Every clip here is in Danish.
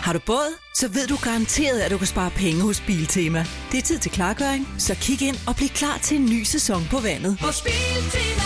Har du båd? Så ved du garanteret, at du kan spare penge hos Biltema. Det er tid til klargøring, så kig ind og bliv klar til en ny sæson på vandet. Hos Biltema.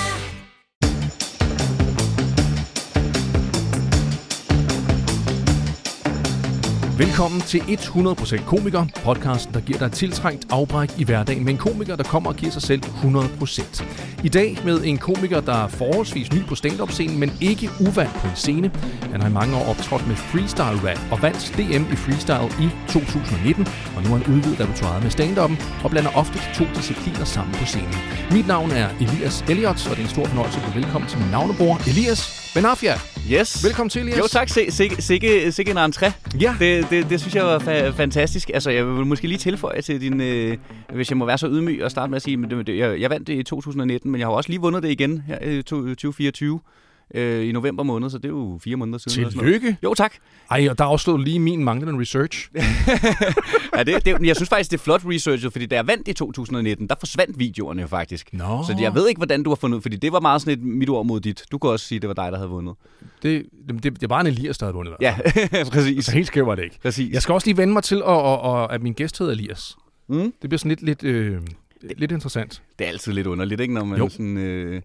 Velkommen til 100% Komiker, podcasten, der giver dig et tiltrængt afbræk i hverdagen med en komiker, der kommer og giver sig selv 100%. I dag med en komiker, der er forholdsvis ny på stand-up-scenen, men ikke uvant på en scene. Han har i mange år optrådt med freestyle rap og vandt DM i freestyle i 2019, og nu har han udvidet repertoiret med stand-up'en og blander ofte de to discipliner sammen på scenen. Mit navn er Elias Elliot, og det er en stor fornøjelse at blive velkommen til min navnebror, Elias Benafia. Yes. Velkommen til, Elias. Jo tak, sikke en entré. Ja. Det synes jeg var fantastisk. Altså, jeg vil måske lige tilføje til din, hvis jeg må være så ydmyg og starte med at sige, men jeg vandt det i 2019, men jeg har også lige vundet det igen her i 2024 i november måned, så det er jo 4 måneder siden. Tillykke. Jo, tak. Ej, og der afslået lige min manglende research. Ja, jeg synes faktisk, det er flot researchet, fordi da jeg vandt i 2019, der forsvandt videoerne jo faktisk. Nå. Så jeg ved ikke, hvordan du har fundet ud, fordi det var meget sådan et mit ord mod dit. Du kan også sige, det var dig, der havde vundet. Det var en Elias, der havde vundet. Ja, præcis. Så helt skæv var det ikke. Præcis. Jeg skal også lige vende mig til, at min gæst hedder Elias. Det bliver sådan lidt interessant. Det er altid lidt underligt, ikke? Når man sådan...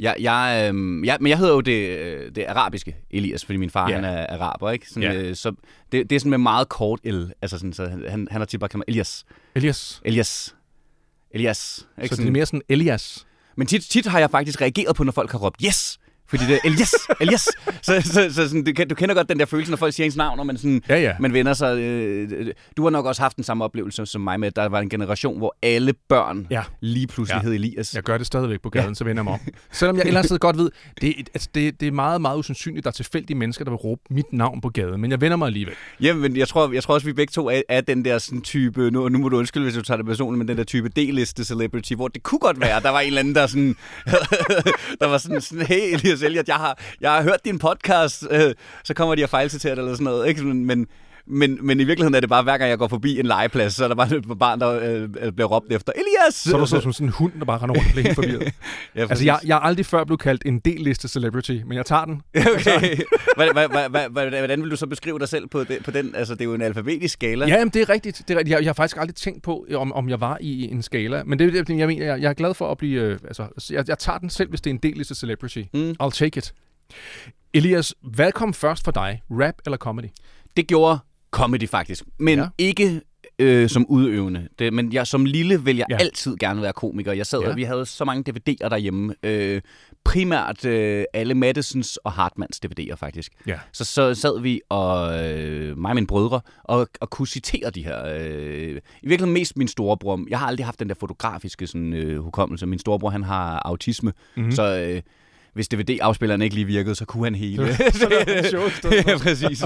Men jeg hedder jo det arabiske Elias, fordi min far han er araber, ikke? Sådan, så det er sådan med meget kort L, altså sådan, så han har tit bare kaldt mig Elias. Ikke? Så det er mere sådan Elias. Men tit har jeg faktisk reageret på, når folk har råbt yes, fordi det er Elias. Så sådan, du kender godt den der følelse, når folk siger ens navn, og man sådan, man vender sig. Du har nok også haft den samme oplevelse som mig med, at der var en generation, hvor alle børn lige pludselig hed Elias. Jeg gør det stadigvæk på gaden, så vender jeg mig om. Selvom jeg ellers godt ved, det er meget, meget usandsynligt, at der er tilfældige mennesker, der vil råbe mit navn på gaden, men jeg vender mig alligevel. Jamen, men jeg tror også, vi begge to er den der sådan type, nu må du undskylde, hvis du tager det personligt, men den der type D-liste celebrity, hvor det kunne godt være, der var en eller anden, der sådan, der var sådan hey Elias Elliot, jeg har hørt din podcast, så kommer de og fejlciterer eller sådan noget, ikke? Men i virkeligheden er det bare, hver gang jeg går forbi en legeplads, så er der bare et barn, der bliver råbt efter Elias! Så er du som sådan en hund, der bare render rundt og bliver helt forvirret. Altså, jeg har aldrig før blevet kaldt en D-liste celebrity, men jeg tager den. Okay. Hvordan vil du så beskrive dig selv på den? Altså, det er jo en alfabetisk skala. Ja, men det er rigtigt. Jeg har faktisk aldrig tænkt på, om jeg var i en skala. Men det er det, jeg mener. Jeg er glad for at blive... jeg tager den selv, hvis det er en D-liste celebrity. I'll take it. Elias, hvad kom først for dig? Rap eller comedy? Det gjorde comedy faktisk, men ikke som udøvende. Men jeg som lille vil jeg altid gerne være komiker. Jeg sad og vi havde så mange DVD'er derhjemme. Primært alle Madisons og Hartmanns DVD'er faktisk. Ja. Så sad vi og mig og mine brødre og kunne citere de her. I virkeligheden mest min storebror. Jeg har aldrig haft den der fotografiske sådan, hukommelse. Min storebror, han har autisme, så hvis DVD-afspilleren ikke lige virkede, så kunne han hele. Så det var sjovt. Ja, præcis.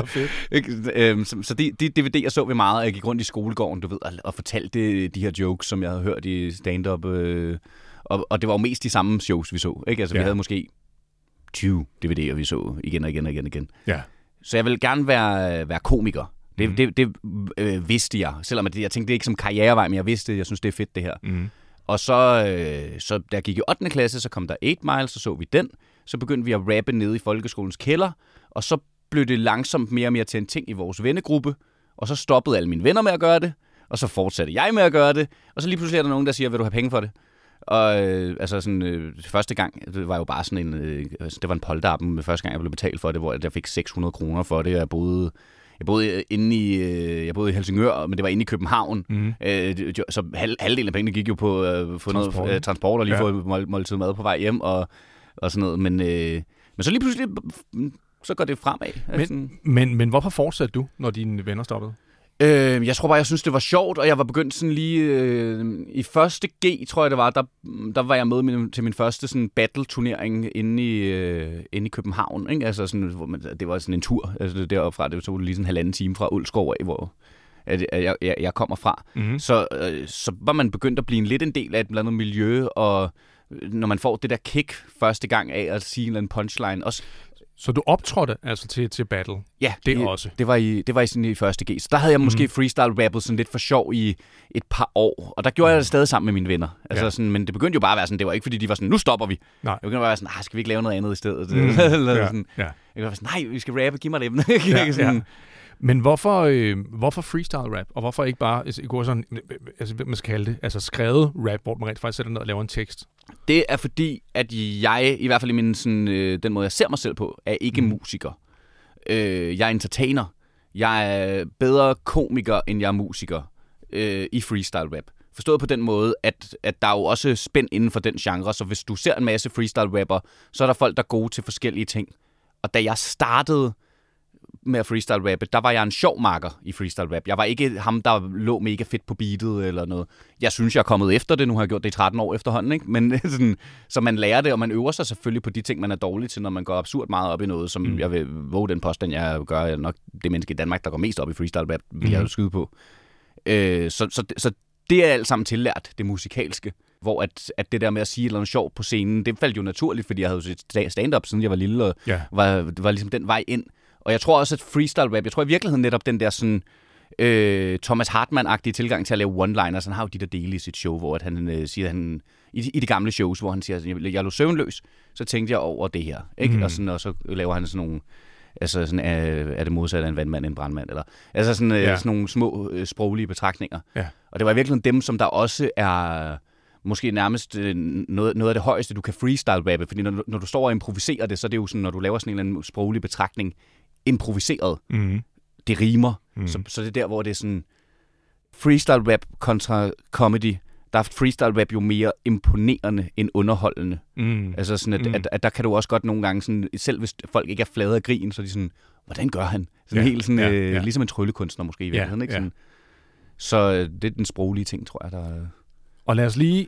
Så de DVD'er så vi meget. Jeg gik rundt i skolegården, du ved, og fortalte de her jokes, som jeg havde hørt i stand-up. Og det var jo mest de samme shows, vi så. Ikke? Altså, vi havde måske 20 DVD'er, vi så igen og igen. Ja. Så jeg ville gerne være komiker. Det vidste jeg. Selvom jeg tænkte det ikke som karrierevej, men jeg vidste, jeg synes, det er fedt, det her. Og så da jeg gik i 8. klasse, så kom der 8 Mile, så vi den. Så begyndte vi at rappe nede i folkeskolens kælder, og så blev det langsomt mere og mere til en ting i vores vennegruppe, og så stoppede alle mine venner med at gøre det, og så fortsatte jeg med at gøre det, og så lige pludselig er der nogen, der siger, vil du have penge for det? Og første gang, det var jo bare sådan det var en polterappen, første gang jeg blev betalt for det, hvor jeg fik 600 kroner for det, og jeg boede i Helsingør, men det var inde i København. Så halvdelen af pengene gik jo på noget transport og lige få et måltid mad på vej hjem og sådan noget. Men så lige pludselig så går det fremad. Men hvorfor fortsatte du, når dine venner stoppede? Jeg tror bare, jeg synes, det var sjovt, og jeg var begyndt sådan lige... I første G, tror jeg det var, der var jeg med til min første sådan battle-turnering inde i København. Ikke? Altså sådan, det var sådan en tur, altså deroppe fra, det tog lige sådan 1,5 time fra Ulskov af, hvor jeg kommer fra. Så var man begyndt at blive lidt en del af et blandet miljø, og når man får det der kick første gang af at sige en eller anden punchline, også... Så du optrådte altså til battle? Ja, det var sådan i første G. Så der havde jeg måske freestyle-rappet sådan lidt for sjov i et par år. Og der gjorde jeg det stadig sammen med mine venner. Altså sådan, men det begyndte jo bare at være sådan, det var ikke fordi, de var sådan, nu stopper vi. Nej. Det begyndte bare at være sådan, skal vi ikke lave noget andet i stedet? Jeg var sådan, nej, vi skal rappe, giv mig det. Men hvorfor freestyle rap? Og hvorfor ikke bare gå sådan, altså hvad man skal kalde det, altså skrevet rap, hvor man rent faktisk sætter ned og laver en tekst? Det er fordi, at jeg, i hvert fald i min, sådan, den måde, jeg ser mig selv på, er ikke musiker. Jeg er entertainer. Jeg er bedre komiker, end jeg er musiker i freestyle rap. Forstået på den måde, at der er jo også spænd inden for den genre, så hvis du ser en masse freestyle rapper, så er der folk, der er gode til forskellige ting. Og da jeg startede med at freestyle rappe, der var jeg en sjov makker i freestyle rap. Jeg var ikke ham, der lå mega fedt på beatet eller noget. Jeg synes, jeg er kommet efter det. Nu har jeg gjort det i 13 år efterhånden, ikke? Men sådan, så man lærer det, og man øver sig selvfølgelig på de ting, man er dårlig til, når man går absurd meget op i noget, som jeg vil våge den påstand, jeg gør. Jeg er nok det menneske i Danmark, der går mest op i freestyle rap, vil jeg jo skyde på. Så det er alt sammen tillært, det musikalske. Hvor at det der med at sige noget sjovt på scenen, det faldt jo naturligt, fordi jeg havde jo set stand-up, siden jeg var lille, og var ligesom den vej ind. Og jeg tror også, at freestyle rap, jeg tror i virkeligheden netop den der sådan Thomas Hartmann-agtige tilgang til at lave one-liners. Han har jo de der dele i sit show, hvor at han siger, at han i de gamle shows, hvor han siger, at jeg lå søvnløs, så tænkte jeg over det her. Ikke? Og så laver han sådan nogle, altså sådan, er det modsat af en vandmand, en brandmand, eller altså sådan nogle små sproglige betragtninger. Ja. Og det var i virkeligheden dem, som der også er måske nærmest noget af det højeste, du kan freestyle-rappe, fordi når du står og improviserer det, så er det jo sådan, når du laver sådan en eller anden sproglig betragtning, improviseret. Det rimer. Så det er der, hvor det er sådan freestyle-rap kontra comedy. Der er freestyle-rap jo mere imponerende end underholdende. Altså sådan, at der kan du også godt nogle gange, sådan, selv hvis folk ikke er flade af grin, så er de sådan, hvordan gør han? Sådan helt sådan, ligesom en tryllekunstner måske i virkeligheden. Ikke? Sådan. Så det er den sproglige ting, tror jeg, der er. Og lad os lige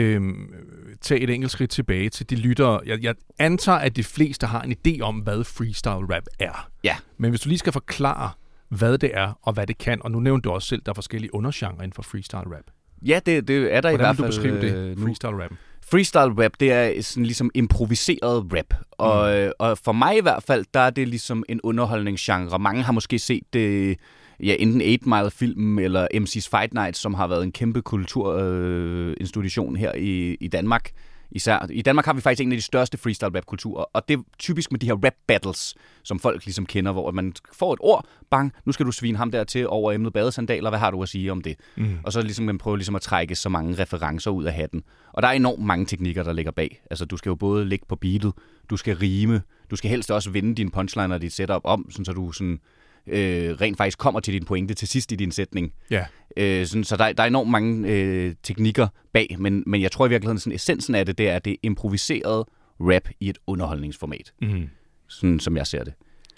tage et enkelt skridt tilbage til de lyttere. Jeg antager, at de fleste har en idé om, hvad freestyle rap er. Ja. Men hvis du lige skal forklare, hvad det er og hvad det kan, og nu nævnte du også selv, der er forskellige undergenrer inden for freestyle rap. Ja, det er der i hvert fald. Hvordan vil du beskrive det, freestyle rap? Freestyle rap, det er sådan ligesom improviseret rap. Og for mig i hvert fald, der er det ligesom en underholdningsgenre. Mange har måske set det, enten 8 Mile-filmen eller MC's Fight Night, som har været en kæmpe kulturinstitution her i Danmark. Især. I Danmark har vi faktisk en af de største freestyle-rap-kulturer, og det er typisk med de her rap-battles, som folk ligesom kender, hvor man får et ord, bang, nu skal du svine ham der til over emnet badesandaler, hvad har du at sige om det? Og så ligesom man prøver ligesom at trække så mange referencer ud af hatten. Og der er enormt mange teknikker, der ligger bag. Altså, du skal jo både ligge på beatet, du skal rime, du skal helst også vende din punchline og dit setup om, sådan, så du sådan rent faktisk kommer til din pointe til sidst i din sætning. Ja. Så der er enormt mange teknikker bag, men jeg tror i virkeligheden, sådan, essensen af det, det er det improviserede rap i et underholdningsformat. Sådan som jeg ser det.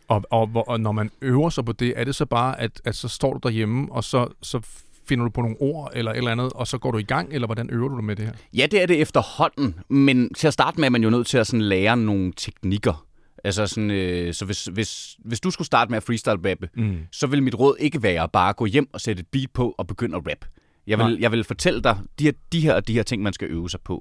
Og når man øver sig på det, er det så bare, at så står du derhjemme, og så finder du på nogle ord eller et eller andet, og så går du i gang, eller hvordan øver du dig med det her? Ja, det er det efterhånden, men til at starte med er man jo nødt til at sådan lære nogle teknikker. Altså sådan, så hvis du skulle starte med at freestyle-rappe, så vil mit råd ikke være bare at gå hjem og sætte et beat på og begynde at rap. Jeg vil fortælle dig de her ting, man skal øve sig på.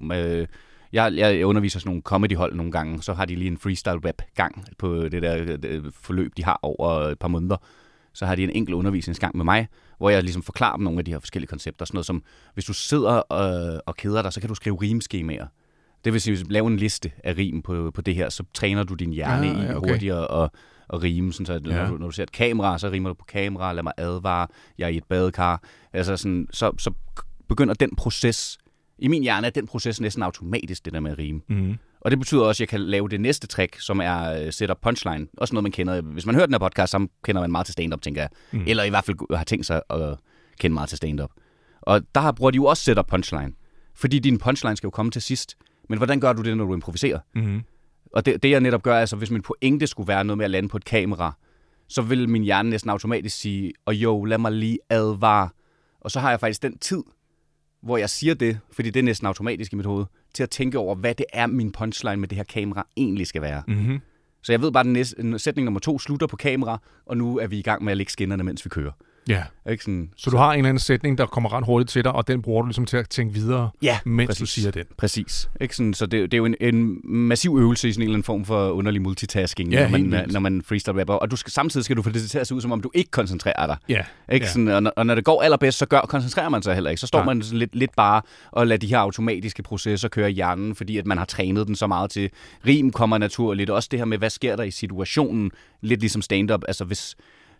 Jeg underviser sådan nogle comedy-hold nogle gange, så har de lige en freestyle-rap-gang på det der forløb, de har over et par måneder. Så har de en enkelt undervisningsgang med mig, hvor jeg ligesom forklarer dem nogle af de her forskellige koncepter. Sådan noget som, hvis du sidder og keder dig, så kan du skrive rimeskemaer. Det vil sige, lave en liste af rim på det her, så træner du din hjerne i hurtigere at rime. Sådan, så når du ser et kamera, så rimer du på kamera, lad mig advare, jeg er i et badekar. Altså sådan, så begynder den proces. I min hjerne er den proces næsten automatisk, det der med at rime. Og det betyder også, at jeg kan lave det næste trick, som er setup punchline. Også noget, man kender. Hvis man hører den her podcast, så kender man meget til stand-up, tænker jeg. Eller i hvert fald har tænkt sig at kende meget til stand-up. Og der bruger de jo også setup punchline. Fordi din punchline skal jo komme til sidst. Men hvordan gør du det, når du improviserer? Og det jeg netop gør, altså hvis min pointe skulle være noget med at lande på et kamera, så vil min hjerne næsten automatisk sige, lad mig lige advare. Og så har jeg faktisk den tid, hvor jeg siger det, fordi det er næsten automatisk i mit hoved, til at tænke over, hvad det er, min punchline med det her kamera egentlig skal være. Så jeg ved bare, at sætning nummer 2 slutter på kamera, og nu er vi i gang med at lægge skinnerne, mens vi kører. Ja. Ikke sådan, så du har en eller anden sætning, der kommer ret hurtigt til dig, og den bruger du ligesom til at tænke videre, mens præcis. Du siger den. Præcis. Ikke sådan, så det er jo en massiv øvelse i sådan en eller anden form for underlig multitasking, når man freestyle-rapper. Og samtidig skal du få det til at se ud, som om du ikke koncentrerer dig. Ja. Ikke sådan, og når det går allerbedst, så koncentrerer man sig heller ikke. Så står man lidt bare og lader de her automatiske processer køre i hjernen, fordi at man har trænet den så meget til. Rim kommer naturligt. Også det her med, hvad sker der i situationen, lidt ligesom stand-up. Altså hvis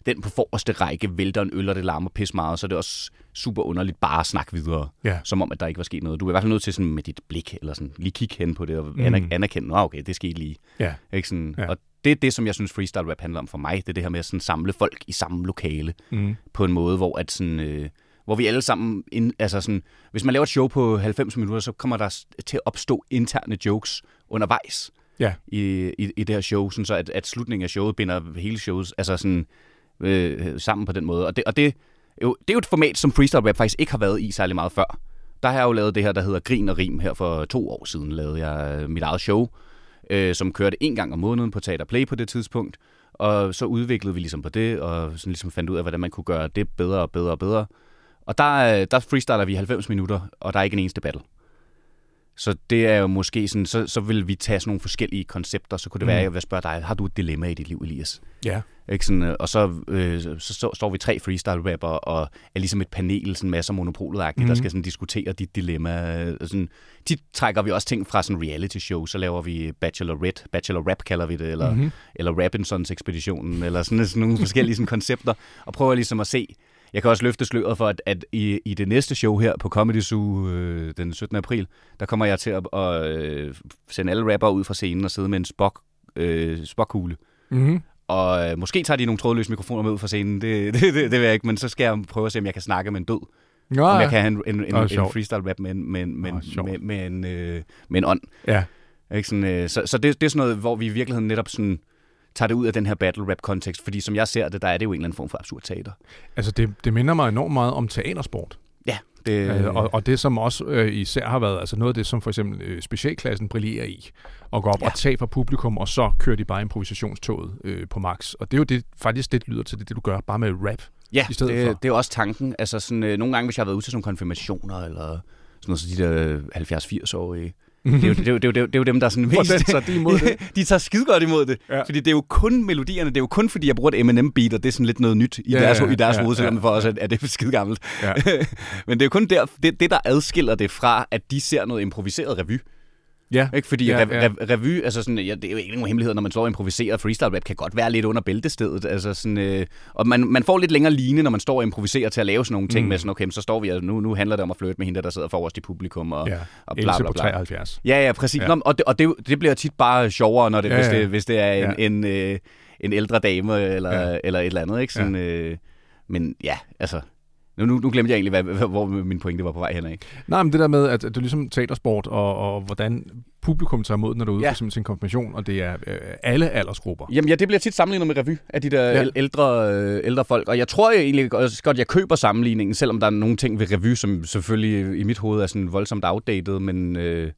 den på forreste række vælter en øl, og det larmer pis meget, så er det også super underligt bare at snakke videre, som om, at der ikke var sket noget. Du er i hvert fald nødt til sådan med dit blik, eller sådan lige kigge hen på det, og anerkende, okay, det skete lige. Ja. Ikke sådan, og det er det, som jeg synes freestyle rap handler om for mig, det er det her med at sådan samle folk i samme lokale, på en måde, hvor at sådan... hvor vi alle sammen, altså sådan, hvis man laver et show på 90 minutter, så kommer der til at opstå interne jokes undervejs i det her show, sådan så at slutningen af showet binder hele showet altså sådan, sammen på den måde. Og det er jo et format, som freestyle rap faktisk ikke har været i særlig meget før. Der har jeg jo lavet det her, der hedder Grin og Rim. Her for 2 år siden lavede jeg mit eget show, som kørte 1 gang om måneden på Teater Play på det tidspunkt. Og så udviklede vi ligesom på det, og sådan ligesom fandt ud af, hvordan man kunne gøre det bedre og bedre og bedre. Og der freestyler vi 90 minutter, og der er ikke en eneste battle. Så det er jo måske sådan, så vil vi tage sådan nogle forskellige koncepter. Så kunne det være, at jeg vil spørge dig, har du et dilemma i dit liv, Elias? Ja. Ikke sådan, og så står vi 3 freestyle-rapper og er ligesom et panel, sådan masser af monopolet-agtigt, der skal sådan diskutere dit dilemma. Sådan, tit trækker vi også ting fra sådan reality-show, så laver vi Bachelor Rap kalder vi det, eller Robinsons Ekspeditionen, eller sådan nogle forskellige sådan koncepter, og prøver ligesom at se. Jeg kan også løfte sløret for, at i det næste show her på Comedy Zoo den 17. april, der kommer jeg til at sende alle rappere ud fra scenen og sidde med en spokkugle. Og måske tager de nogle trådløse mikrofoner med ud fra scenen, det vil jeg ikke, men så skal jeg prøve at se, om jeg kan snakke med en død. Om jeg kan have en freestyle rap med en ånd. Ja. Ikke sådan, så det er sådan noget, hvor vi i virkeligheden netop sådan tager det ud af den her battle rap kontekst, fordi som jeg ser det, der er det jo en eller anden form for absurd teater. Altså det minder mig enormt meget om teatersport. Ja. Og det som også især har været, altså noget af det, som for eksempel specialklassen brillerer i, og går op og tager fra publikum, og så kører de bare improvisationstoget på max. Og det er jo det, faktisk det lyder til det du gør, bare med rap. Ja, i stedet for. Det er også tanken. Altså sådan, nogle gange, hvis jeg har været ude til sådan konfirmationer, eller sådan noget, så de der 70-80-årige, det er jo dem, der er sådan mest... Hvordan tager de imod det? De tager skide godt imod det. Ja. Fordi det er jo kun melodierne, det er jo kun fordi, jeg bruger et Eminem-beat, og det er sådan lidt noget nyt i deres hoved, selvom for os er det skide gammelt. Ja. Men det er jo kun det, der adskiller det fra, at de ser noget improviseret revy. Ja. Ikke? Fordi revy, altså sådan, det er jo ikke nogen hemmelighed, når man står og improviserer. Freestyle rap kan godt være lidt under bæltestedet. Altså sådan, og man får lidt længere line, når man står og improviserer til at lave sådan nogle ting med sådan, okay, så står vi, og nu handler det om at flirte med hende, der sidder forrest i publikum. Og bla, bla, bla. På 73. Ja, præcis. Ja. Og det bliver tit bare sjovere, når det, hvis det er en ældre dame eller et eller andet. Ikke? Sådan, men ja, altså... Nu glemte jeg egentlig, hvor min pointe var på vej hen, ikke? Nej, men det der med, at det er ligesom teatersport, og hvordan publikum tager imod, når du er ude for sin konfirmation, og det er alle aldersgrupper. Jamen ja, det bliver tit sammenlignet med revy af de der ældre folk, og jeg tror egentlig godt, jeg køber sammenligningen, selvom der er nogle ting ved revy, som selvfølgelig i mit hoved er sådan voldsomt outdated, men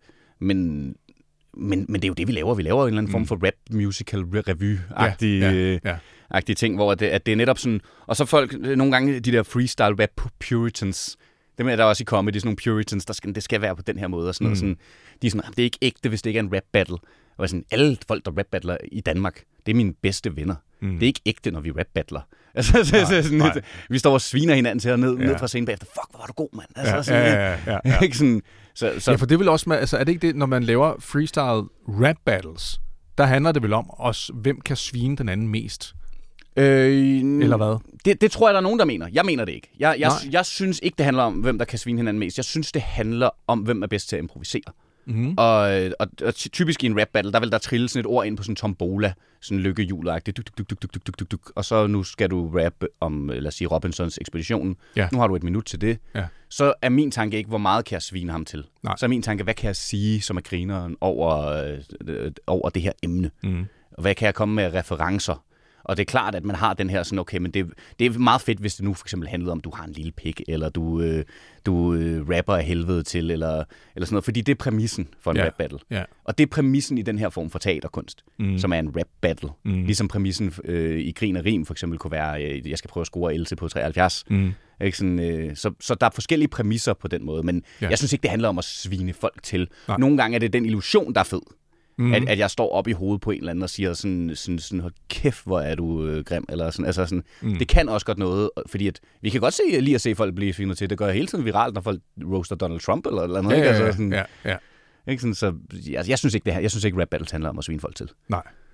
det er jo det, vi laver. Vi laver en eller anden form for rap musical revy-agtige ting, hvor det er netop sådan... Og så folk, nogle gange de der freestyle rap puritans, dem er der også i comedy, sådan nogle puritans, det skal være på den her måde. Og sådan noget, sådan, de er sådan, det er ikke ægte, hvis det ikke er en rap battle. Og sådan, alle folk, der rap battler i Danmark, det er mine bedste venner. Det er ikke ægte, når vi rap battler. Altså, vi står og sviner hinanden til ned fra scenen bagefter. Fuck, hvor var du god, mand. Altså, ikke sådan... Så. Ja, for det vil også med, altså er det ikke det, når man laver freestyle rap battles, der handler det vel om også, hvem kan svine den anden mest? Eller hvad? Det tror jeg, der er nogen, der mener. Jeg mener det ikke. Jeg synes ikke, det handler om, hvem der kan svine hinanden mest. Jeg synes, det handler om, hvem er bedst til at improvisere. Og typisk i en rap battle, der vil der trille sådan et ord ind på sådan en tombola, sådan lykkehjul-agtigt, og så nu skal du rappe om, lad os sige, Robinsons Ekspeditionen. Ja. Nu har du 1 minut til det. Ja. Så er min tanke ikke, hvor meget kan jeg svine ham til. Nej. Så er min tanke, hvad kan jeg sige, som er grineren over det her emne? Og hvad kan jeg komme med referencer? Og det er klart, at man har den her sådan, okay, men det er meget fedt, hvis det nu for eksempel handler om, du har en lille pik, eller du rapper af helvede til, eller sådan noget. Fordi det er præmissen for en rap battle. Yeah. Og det er præmissen i den her form for teaterkunst, som er en rap battle. Ligesom præmissen i Grin og Rim for eksempel kunne være, jeg skal prøve at score Else på 73. Ikke sådan, så der er forskellige præmisser på den måde, men jeg synes ikke, det handler om at svine folk til. Nej. Nogle gange er det den illusion, der er fed. At jeg står op i hovedet på en eller anden og siger sådan hold kæft, hvor er du grim, eller sådan. Altså sådan, det kan også godt noget, fordi at vi kan godt lige at se folk blive svinet til. Det gør hele tiden viralt, når folk roaster Donald Trump eller noget. Ikke? Altså sådan, ikke sådan, så jeg synes ikke det her. Jeg synes ikke rap battles handler om at svine folk til. Nej.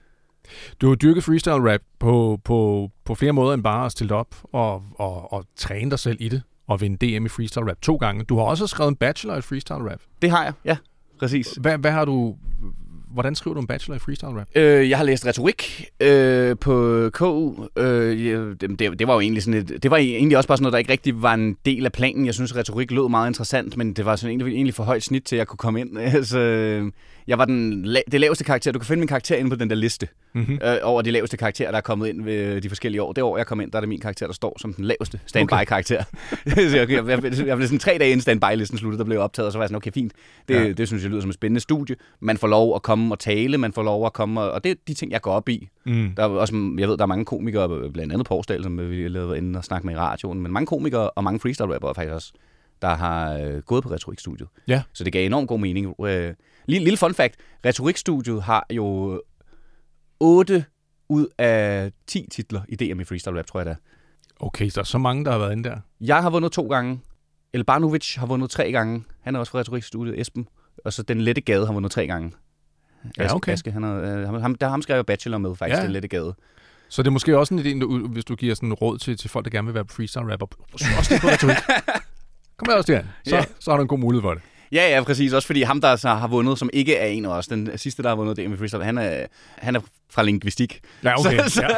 Du har dyrket freestyle rap på flere måder end bare at stille op og træne dig selv i det og vinde DM i freestyle rap 2 gange. Du har også skrevet en bachelor i freestyle rap. Det har jeg, ja. Præcis. Hvordan skriver du en bachelor i freestyle rap? Jeg har læst retorik på KU. Det var jo egentlig sådan det var egentlig også bare sådan noget, der ikke rigtig var en del af planen. Jeg synes, retorik lød meget interessant, men det var sådan egentlig for højt snit til, at jeg kunne komme ind. Altså, jeg var det laveste karakter. Du kan finde min karakter inde på den der liste over de laveste karakterer, der er kommet ind ved de forskellige år. Det år, jeg kom ind, der er det min karakter, der står som den laveste standby-karakter. Så jeg blev sådan 3 dage inden standby-listen sluttede, der blev optaget, og så var jeg sådan, okay, fint. Det synes jeg lyder som et spændende studie. Man får lov at komme og tale, man får lov at komme, og det er de ting, jeg går op i. Der er også, jeg ved, der er mange komikere, blandt andet Porsdal, som vi lavede inde og snakke med i radioen, men mange komikere og mange freestyle-rappere faktisk også, der har gået på retorikstudiet. Ja. Så det gav enormt god mening. Lille fun fact, retorikstudiet har jo 8 ud af 10 titler i DM i freestyle rap, tror jeg det er. Okay, så er så mange, der har været inde der. Jeg har vundet 2 gange. Elbanovic har vundet 3 gange. Han er også fra retorikstudiet, Esben. Og så Den Lette Gade har vundet 3 gange. Ja, okay. Aske, ham skrev jeg bachelor med, faktisk, Den Lette Gade. Så det er måske også en idé, hvis du giver sådan en råd til folk, der gerne vil være freestyle rapper. Også på retorik. Kom med også derhen. Så har du en god mulighed for det. Ja, præcis. Også fordi ham, der så har vundet, som ikke er en af os, den sidste, der har vundet DM i freestyle, han er fra lingvistik. Ja, okay.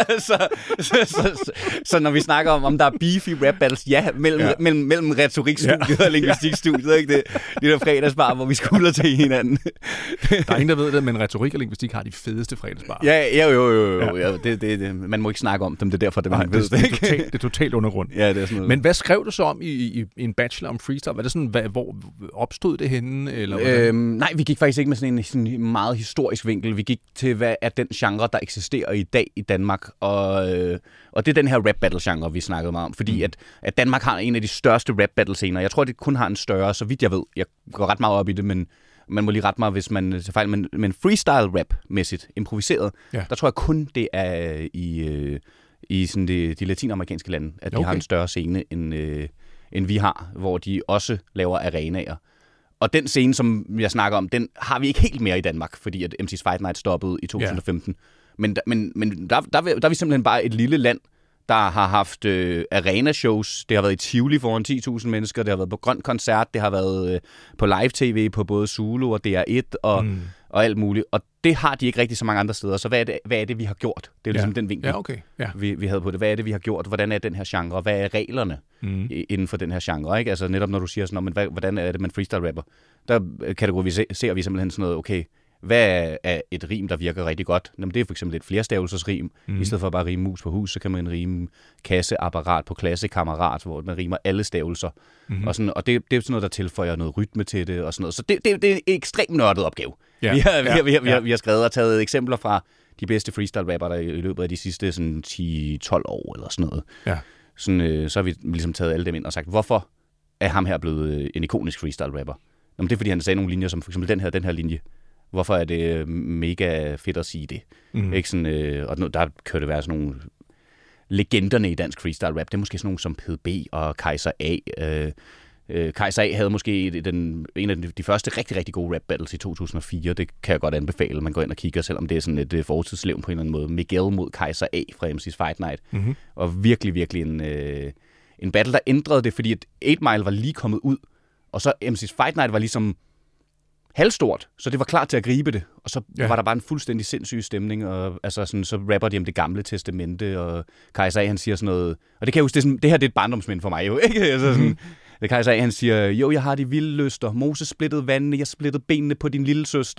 Så når vi snakker om der er beef i rap battles, mellem retorikstudiet og lingvistikstudiet, ikke? Det der fredagsbar, hvor vi skulder til hinanden. Der er ingen, der ved det, men retorik og lingvistik har de fedeste fredagsbar. Jo. Det, man må ikke snakke om dem, det er derfor, det man ved det. Det er totalt undergrund. Ja, det er sådan noget. Men hvad skrev du så om i en bachelor om freestyle? Var det sådan, hvor opstod det henne? Eller nej, vi gik faktisk ikke med sådan en meget historisk vinkel. Vi gik til, hvad er den genre, der eksisterer i dag i Danmark, og det er den her rap battle genre, vi snakkede meget om, fordi at Danmark har en af de største rap battle scener. Jeg tror, det kun har en større, så vidt jeg ved. Jeg går ret meget op i det, men man må lige rette mig, hvis man tager fejl, men freestyle rap-mæssigt, improviseret, der tror jeg kun, det er i sådan de latinamerikanske lande, at de har en større scene, end vi har, hvor de også laver arenaer. Og den scene, som jeg snakker om, den har vi ikke helt mere i Danmark, fordi at MC's Fight Night stoppede i 2015. Men der er vi simpelthen bare et lille land, der har haft arena-shows. Det har været i Tivoli foran 10.000 mennesker, det har været på Grøn Koncert, det har været på live-tv på både Zulu og DR1 og alt muligt. Og det har de ikke rigtig så mange andre steder. Så hvad er det vi har gjort? Det er ligesom den vinkel, vi havde på det. Hvad er det, vi har gjort? Hvordan er den her genre? Hvad er reglerne inden for den her genre? Ikke? Altså netop når du siger sådan, men hvordan er det, man freestyle-rapper? Der kategoriserer vi simpelthen sådan noget, okay, hvad er et rim, der virker rigtig godt? Jamen, det er for eksempel et flerstavelsesrim. I stedet for bare at rime mus på hus, så kan man rime kasseapparat på klassekammerat, hvor man rimer alle stavelser. Og det er sådan noget, der tilføjer noget rytme til det og sådan noget. Så det er en ekstremt nørdet opgave. Vi har skrevet og taget eksempler fra de bedste freestyle-rapper, der i løbet af de sidste sådan 10-12 år eller sådan noget. Ja. Sådan, så har vi ligesom taget alle dem ind og sagt, hvorfor er ham her blevet en ikonisk freestyle-rapper? Jamen, det er, fordi han sagde nogle linjer, som for eksempel den her linje. Hvorfor er det mega fedt at sige det? Ikke sådan, og der kan det være sådan nogle legenderne i dansk freestyle rap. Det er måske sådan nogle som PDB og Kaiser A. Kaiser A havde måske en af de første rigtig, rigtig gode rap battles i 2004. Det kan jeg godt anbefale, man går ind og kigger, selvom det er sådan et fortidslevn på en eller anden måde. Miguel mod Kaiser A fra MC's Fight Night. Og virkelig, virkelig en battle, der ændrede det, fordi at 8 Mile var lige kommet ud, og så MC's Fight Night var ligesom halvstort, så det var klar til at gribe det. Og så var der bare en fuldstændig sindssyg stemning, og altså sådan, så rapper de om det gamle testamente, og Kaiser A, han siger sådan noget, og det kan jeg huske, det her det er et barndomsmind for mig jo, ikke? Altså sådan, Kaiser A, han siger, jo, jeg har de vilde lyster, Moses splittede vandene, jeg splittede benene på din lille søster.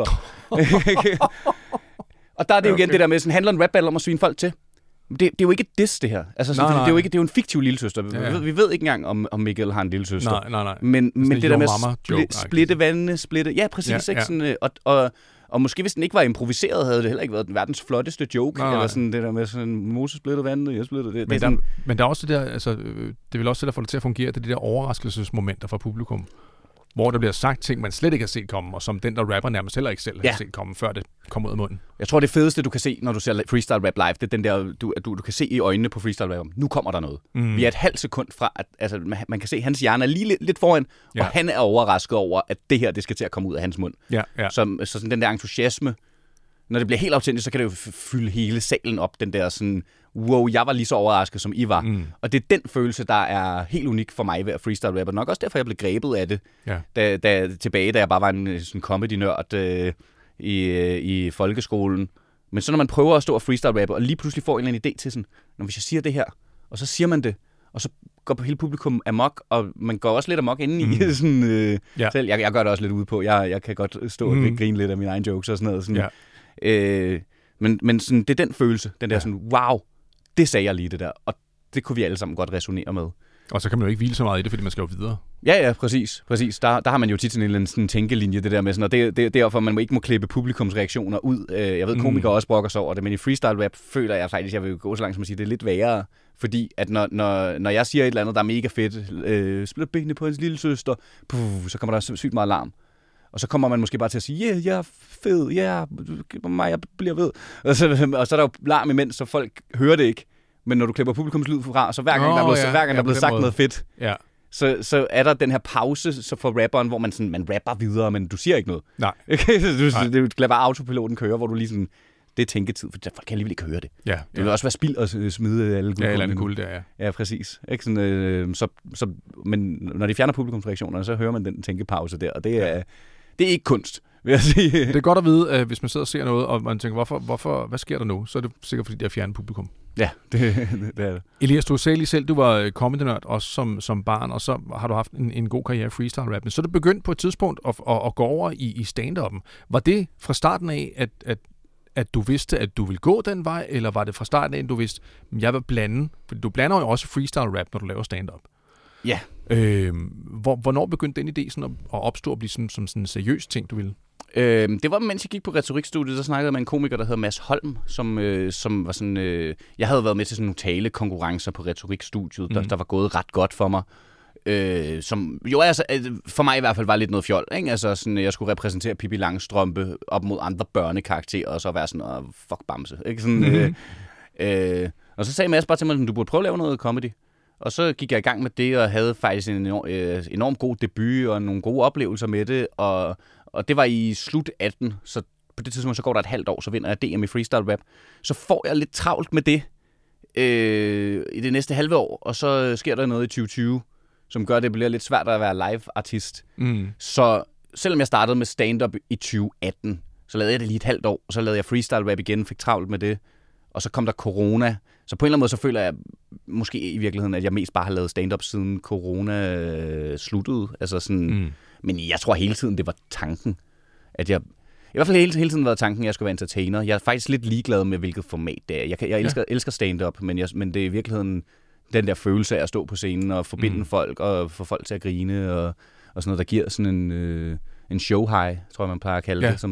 Og der er det jo igen det der med, sådan, handler en rap battle om at svine folk til. Det er jo ikke et diss, det her. Altså, det er jo en fiktiv lillesøster. Vi ved ikke engang, om Miguel har en lillesøster. Nej. Men det der med splitte vandene, ja, præcis. Ikke? Sådan, og måske hvis den ikke var improviseret, havde det heller ikke været den verdens flotteste joke. Eller sådan det der med sådan, Moses splittede vandene, jeg splittede det. Men der er også det der, altså, det er vel også det, der får det til at fungere, det er de der overraskelsesmomenter fra publikum. Hvor der bliver sagt ting, man slet ikke har set komme, og som den, der rapper nærmest heller ikke selv har set komme, før det kommer ud af munden. Jeg tror, det fedeste, du kan se, når du ser freestyle rap live, det er den der, du kan se i øjnene på freestyle rap, nu kommer der noget. Vi er et halvt sekund fra, at altså, man kan se, at hans hjerne er lige lidt foran, og han er overrasket over, at det her, det skal til at komme ud af hans mund. Så sådan den der entusiasme, når det bliver helt autentisk, så kan det jo fylde hele salen op, den der sådan, wow, jeg var lige så overrasket, som I var. Og det er den følelse, der er helt unik for mig ved at freestyle rapper. Nok også derfor, jeg blev grebet af det, da jeg bare var en sådan comedy-nørd i folkeskolen. Men så når man prøver at stå og freestyle rapper, og lige pludselig får en eller anden idé til sådan, når hvis jeg siger det her, og så siger man det, og så går hele publikum amok, og man går også lidt amok indeni. Sådan, selv. Jeg gør det også lidt ude på. Jeg kan godt stå og grine lidt af mine egne jokes og sådan noget. Sådan. Men sådan, det er den følelse, den der sådan, wow, det sagde jeg lige det der, og det kunne vi alle sammen godt resonere med. Og så kan man jo ikke hvile så meget i det, fordi man skal jo videre. Ja, præcis. Der har man jo tit sådan en eller anden sådan tænkelinje, det der med sådan, og det er derfor, man ikke må klippe publikums reaktioner ud. Jeg ved, komikere også brokker sig over det, men i freestyle rap føler jeg faktisk, jeg vil gå så langt som at sige, det er lidt værre, fordi at når jeg siger et eller andet, der er mega fedt, split benene på hans lille søster, så kommer der sygt meget larm. Og så kommer man måske bare til at sige, jeg er fed, jeg bliver ved. Og så er der jo larm imens, så folk hører det ikke. Men når du klipper publikums lyd fra, så hver gang der er blevet sagt noget fedt, så er der den her pause så for rapperen, hvor man rapper videre, men du siger ikke noget. Nej. Du lader bare autopiloten køre, hvor du lige sådan, det er tænketid, for folk kan alligevel ikke høre det. Ja. Det vil også være spild at smide alle guldkugle. Ja, eller guld der, ja. Ja, præcis. Ikke sådan, men når de fjerner publikumsreaktionerne, så hører man den tænkepause der, og det er ikke kunst, vil jeg sige. Det er godt at vide, hvis man sidder og ser noget, og man tænker, hvad sker der nu? Så er det sikkert, fordi de har fjernet publikum. Ja, det er det. Elias, du sagde lige selv, du var comedy-nørd også som barn, og så har du haft en god karriere i freestyle-rap. Men så er du begyndt på et tidspunkt at gå over i stand-up'en. Var det fra starten af, at du vidste, at du ville gå den vej, eller var det fra starten af, at du vidste, at jeg vil blande? For du blander jo også freestyle-rap, når du laver stand-up. Ja. Hvornår begyndte den idé sådan at opstå og blive som sådan en seriøs ting, du ville? Det var, mens jeg gik på retorikstudiet, så snakkede jeg med en komiker, der hedder Mads Holm, som var sådan... jeg havde været med til sådan nogle talekonkurrencer på retorikstudiet, der var gået ret godt for mig. Som jo altså, for mig i hvert fald var lidt noget fjol, ikke? Altså sådan, jeg skulle repræsentere Pippi Langstrømpe op mod andre børnekarakterer, og så være sådan, fuck bamse, ikke? Sådan, og så sagde Mads bare til mig, du burde prøve at lave noget comedy. Og så gik jeg i gang med det, og havde faktisk en enormt god debut, og nogle gode oplevelser med det, og det var i slut 18, så på det tidspunkt, så går der et halvt år, så vinder jeg DM i freestyle rap. Så får jeg lidt travlt med det i det næste halve år, og så sker der noget i 2020, som gør, at det bliver lidt svært at være live-artist. Så selvom jeg startede med stand-up i 2018, så lavede jeg det lige et halvt år, og så lavede jeg freestyle rap igen, fik travlt med det, og så kom der corona. Så på en eller anden måde, så føler jeg måske i virkeligheden, at jeg mest bare har lavet stand-up siden corona sluttede. Altså sådan, men jeg tror hele tiden, det var tanken, at jeg... I hvert fald hele tiden været tanken, at jeg skulle være entertainer. Jeg er faktisk lidt ligeglad med, hvilket format det er. Jeg elsker stand-up, men det er i virkeligheden den der følelse af at stå på scenen og forbinde folk og få folk til at grine og sådan noget, der giver sådan en show high, tror jeg, man plejer at kalde det,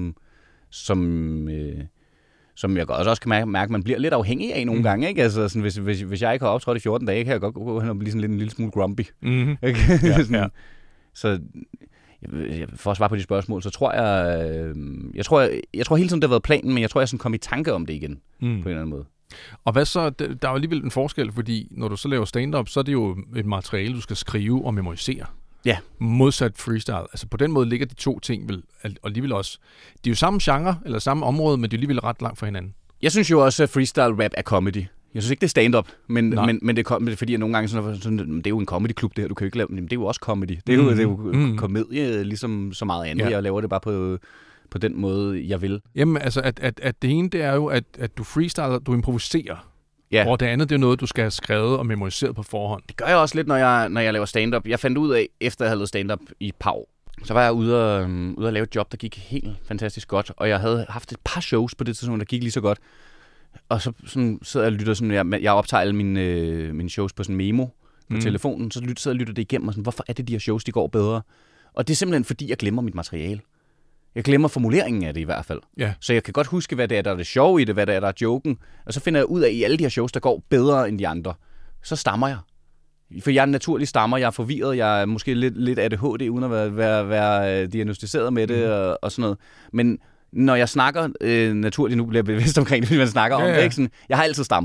som jeg også kan mærke, at man bliver lidt afhængig af nogle gange, ikke? Altså, sådan, hvis jeg ikke har optrådt i 14 dage, kan jeg godt gå hen og blive sådan lidt en lille smule grumpy. Sådan, så for at svare på de spørgsmål, så tror jeg tror hele tiden, det har været planen, men jeg tror, jeg sådan kom i tanke om det igen, på en eller anden måde. Og hvad så, der er jo alligevel en forskel, fordi når du så laver stand-up, så er det jo et materiale, du skal skrive og memorisere. Ja. Modsat freestyle. Altså på den måde ligger de to ting vel alligevel også. De er jo samme genre, eller samme område, men de er alligevel ret langt fra hinanden. Jeg synes jo også, at freestyle rap er comedy. Jeg synes ikke, det er stand-up, men det er fordi, at nogle gange sådan, det er jo en comedy-klub, det her, du kan jo ikke lave, men det er jo også comedy. Det er jo komedie, ligesom så meget andet. Jeg laver det bare på den måde, jeg vil. Jamen, altså, at det ene, det er jo, at du freestyler, du improviserer. Ja. Og det andet, det er noget, du skal have skrevet og memoriseret på forhånd. Det gør jeg også lidt, når jeg laver stand-up. Jeg fandt ud af, efter jeg havde lavet stand-up i et par år, så var jeg ude at lave et job, der gik helt fantastisk godt. Og jeg havde haft et par shows på det tidspunkt, der gik lige så godt. Og så sådan, sidder jeg og lytter sådan, jeg optager alle mine shows på sådan memo på telefonen, så sidder jeg og lytter det igennem, og sådan, hvorfor er det, de her shows, de går bedre? Og det er simpelthen, fordi jeg glemmer mit materiale. Jeg glemmer formuleringen af det i hvert fald. Ja. Så jeg kan godt huske, hvad det er, der er det sjove i det, hvad det er, der er joken. Og så finder jeg ud af, i alle de her shows, der går bedre end de andre, så stammer jeg. For jeg er naturlig stammer, jeg er forvirret, jeg er måske lidt ADHD, uden at være diagnostiseret med det og sådan noget. Men når jeg snakker naturligt, nu bliver jeg bevidst omkring det, fordi man snakker om det, ikke? Sådan, jeg har altid stammet.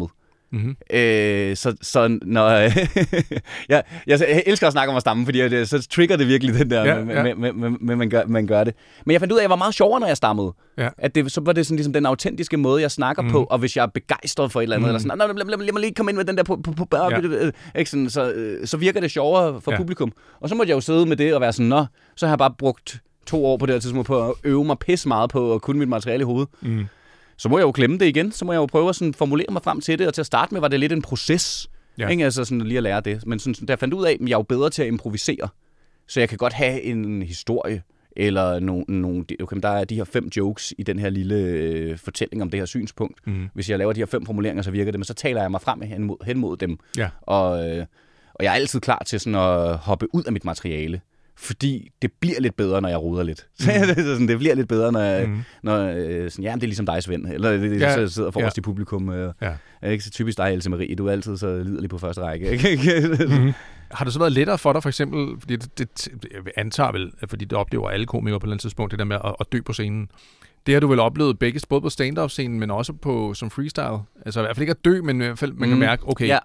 Mm-hmm. Så når... jeg elsker at snakke om at stamme, fordi så trigger det virkelig den der, man gør det. Men jeg fandt ud af, at jeg var meget sjovere, når jeg stammede. Ja. Så var det sådan ligesom den autentiske måde, jeg snakker på, og hvis jeg er begejstret for et eller andet, eller sådan, lad mig lige komme ind med den der så virker det sjovere for publikum. Og så måtte jeg jo sidde med det og være sådan, så har jeg bare brugt 2 år på det her tidspunkt på at øve mig pisse meget på at kunne mit materiale i hovedet. Så må jeg jo glemme det igen. Så må jeg jo prøve at sådan formulere mig frem til det. Og til at starte med var det lidt en proces. Ikke? Altså sådan lige at lære det. Men sådan, da jeg fandt ud af, at jeg er jo bedre til at improvisere. Så jeg kan godt have en historie. Eller der er de her 5 jokes i den her lille fortælling om det her synspunkt. Hvis jeg laver de her 5 formuleringer, så virker det. Men så taler jeg mig frem hen mod dem. Ja. Og jeg er altid klar til sådan at hoppe ud af mit materiale. Fordi det bliver lidt bedre, når jeg roder lidt. Det bliver lidt bedre, når det er ligesom dig, Svend. Eller så sidder forrest i publikum. Er ikke så typisk dig, Else Marie. Du er altid så liderlig på første række. Ikke? Har det så været lettere for dig, for eksempel, fordi det antager vel, fordi det oplever alle komikere på et eller andet tidspunkt, det der med at dø på scenen. Det har du vel oplevet begge, både på stand-up-scenen, men også som freestyle. Altså i hvert fald ikke at dø, men i hvert fald man kan mærke, okay,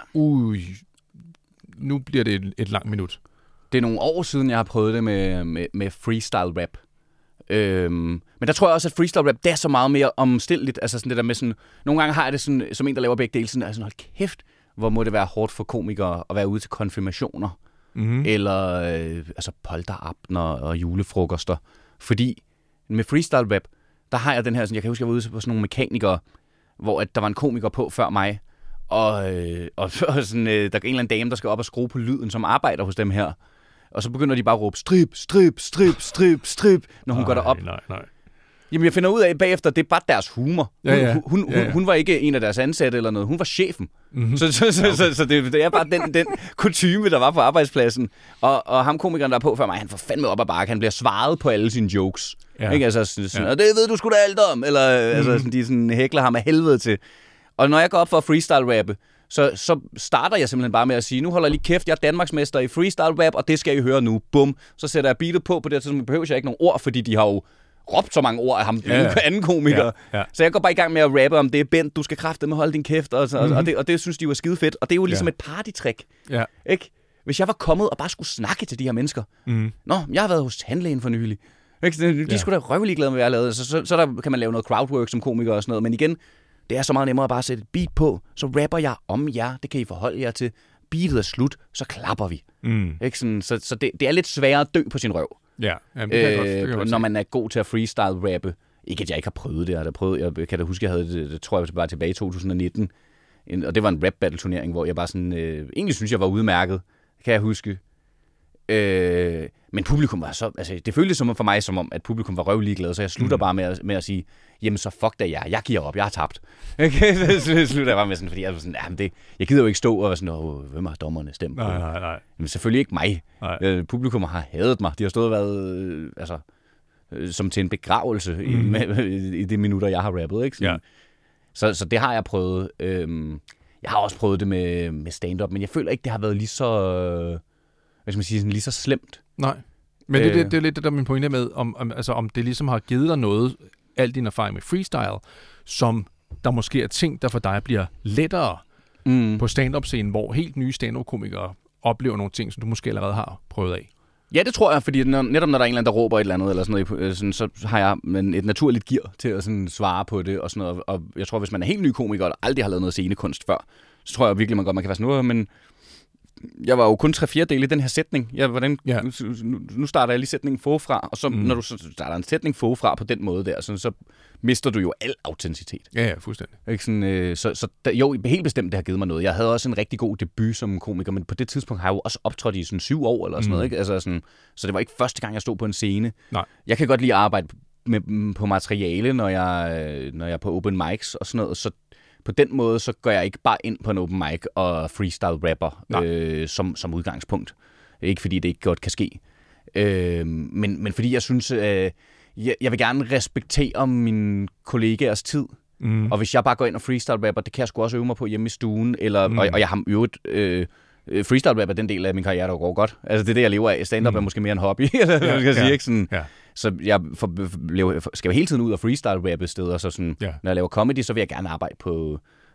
nu bliver det et langt minut. Det er nogle år siden, jeg har prøvet det med freestyle rap. Men der tror jeg også, at freestyle rap, det er så meget mere omstilleligt. Altså sådan det der med sådan... Nogle gange har jeg det sådan, som en, der laver begge dele, sådan, altså hold kæft, hvor må det være hårdt for komikere at være ude til konfirmationer. Eller polterabner og julefrokoster. Fordi med freestyle rap, der har jeg den her... Sådan, jeg kan huske, jeg var ude på sådan nogle mekanikere, hvor at der var en komiker på før mig, og sådan, der er en eller anden dame, der skal op og skrue på lyden, som arbejder hos dem her. Og så begynder de bare at råbe, strip, strip, strip, strip, strip, når hun går derop. Nej. Jamen, jeg finder ud af bagefter, det er bare deres humor. Hun var ikke en af deres ansatte eller noget. Hun var chefen. Så det er bare den kutyme, der var på arbejdspladsen. Og ham komikeren, der er på før mig, han får fandme op ad bakke. Han bliver svaret på alle sine jokes. Ikke? Altså, sådan, og det ved du sgu da alt om. Eller altså, sådan, de sådan, hækler ham af helvede til. Og når jeg går op for at freestyle-rappe, så starter jeg simpelthen bare med at sige, nu holder jeg lige kæft, jeg er Danmarksmester i freestyle-rap, og det skal I høre nu. Bum. Så sætter jeg beatet på det tidspunkt, behøver jeg ikke nogen ord, fordi de har jo råbt så mange ord af ham, anden komiker. Ja. Så jeg går bare i gang med at rappe om det. Bent, du skal kraftedeme holde din kæft. Og det synes de var skide fedt. Og det er jo ligesom et partytrick. Ja. Ikke? Hvis jeg var kommet og bare skulle snakke til de her mennesker. Nå, jeg har været hos tandlægen for nylig. De skulle da røvelig glade med, hvad jeg lavede. Så der kan man lave noget crowdwork som komiker og sådan noget. Men igen, det er så meget nemmere at bare sætte et beat på. Så rapper jeg om jer. Det kan I forholde jer til. Beatet er slut, så klapper vi. Ikke sådan, så det er lidt sværere at dø på sin røv. Ja, jamen, det kan godt når man er god til at freestyle-rappe. Ikke at jeg ikke har prøvet det. Jeg kan da huske, jeg havde det, tror jeg var tilbage i 2019. Og det var en rap-battle-turnering, hvor jeg bare sådan... egentlig synes jeg var udmærket. Det kan jeg huske. Men publikum var så... Altså, det føltes for mig som om, at publikum var røvlig glad, så jeg slutter bare med at sige, jamen så fuck da jeg giver op, jeg har tabt. Okay? Så slutter jeg bare med sådan, fordi jeg var sådan, jamen jeg gider jo ikke stå og være sådan, hvem har dommerne stemt på? Nej. Men selvfølgelig ikke mig. Publikum har hadet mig. De har stået og været, som til en begravelse i de minutter, jeg har rappet, ikke? Sådan. Ja. Så det har jeg prøvet. Jeg har også prøvet det med stand-up, men jeg føler ikke, det har været lige så... Hvad skal man sige, sådan lige så slemt. Nej, men det er lidt det, der er min pointe med, om det ligesom har givet dig noget, al din erfaring med freestyle, som der måske er ting, der for dig bliver lettere på stand-up-scenen, hvor helt nye stand-up-komikere oplever nogle ting, som du måske allerede har prøvet af. Ja, det tror jeg, fordi netop når der er en eller anden, der råber et eller andet, eller sådan noget, sådan, så har jeg et naturligt gear til at sådan svare på det, og sådan noget. Og jeg tror, hvis man er helt ny komiker, og aldrig har lavet noget scenekunst før, så tror jeg virkelig, man kan være sådan, men jeg var jo kun 3/4 i den her sætning. Nu starter jeg lige sætningen forfra, og så når du så starter en sætning forfra på den måde der, så mister du jo al autenticitet. Ja, fuldstændig. Ikke sådan, jo, helt bestemt, det har givet mig noget. Jeg havde også en rigtig god debut som komiker, men på det tidspunkt har jeg jo også optrådt i sådan 7 år eller sådan noget. Ikke? Altså sådan, så det var ikke første gang, jeg stod på en scene. Nej. Jeg kan godt lide at arbejde på materiale, når jeg er på open mics og sådan noget, så på den måde, så går jeg ikke bare ind på en open mic og freestyle-rapper som udgangspunkt. Ikke fordi det ikke godt kan ske. Men fordi jeg synes, jeg vil gerne respektere mine kollegaers tid. Og hvis jeg bare går ind og freestyle-rapper, det kan jeg sgu også øve mig på hjemme i stuen. Og jeg har øvet... freestyle-rap er den del af min karriere, der går godt. Altså det er det, jeg lever af. Stand-up er måske mere en hobby, sige, ikke sådan... Ja. Så jeg skal jo hele tiden ud og freestyle-rappe steder, så sådan, når jeg laver comedy, så vil jeg gerne arbejde på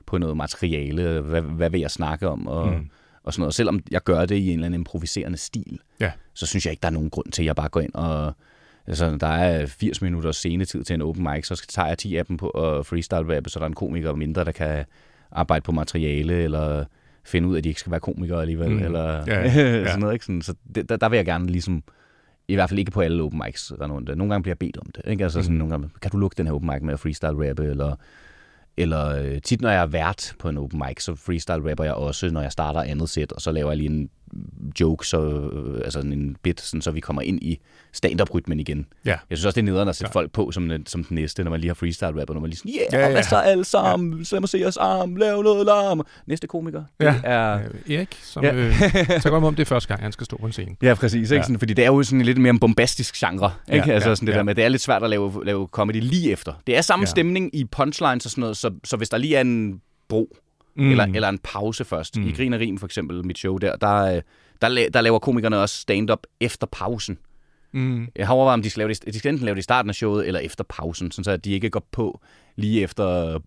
på noget materiale, hvad vil jeg snakke om, og sådan noget. Selvom jeg gør det i en eller anden improviserende stil, så synes jeg ikke, der er nogen grund til, at jeg bare går ind og... Altså, der er 80 minutter scenetid til en open mic, så tager jeg 10 af dem på at freestyle-rappe, så der er en komiker mindre, der kan arbejde på materiale, eller finde ud af, at de ikke skal være komikere alligevel, eller sådan noget. Ikke? Sådan, så der vil jeg gerne ligesom, i hvert fald ikke på alle open mics, nogle gange bliver jeg bedt om det. Ikke? Altså, sådan, nogle gange, kan du lukke den her open mic med at freestyle-rappe, eller tit, når jeg er vært på en open mic, så freestyle-rapper jeg også, når jeg starter andet sæt, og så laver jeg lige en joke, altså en bit, sådan, så vi kommer ind i stand-up-rytmen igen. Ja. Jeg synes også, det er nederen at sætte folk på som den næste, når man lige har freestyle-rapper, når man lige sådan, hvad så alle sammen, så må se os arm, lave noget larm. Næste komiker, det er... Erik, som så godt om det er første gang, han skal stå på en scene. Ja, præcis. Ikke? Sådan, fordi det er jo sådan lidt mere en bombastisk genre. Ikke? Altså sådan det der med, det er lidt svært at lave comedy lige efter. Det er samme stemning i punchlines og sådan noget, så hvis der lige er en bro, eller en pause først. I Grin og Rim for eksempel, mit show der laver komikerne også stand-up efter pausen. Jeg har overvejet, om de skal enten lave det i starten af showet, eller efter pausen, sådan så at de ikke går på lige efter...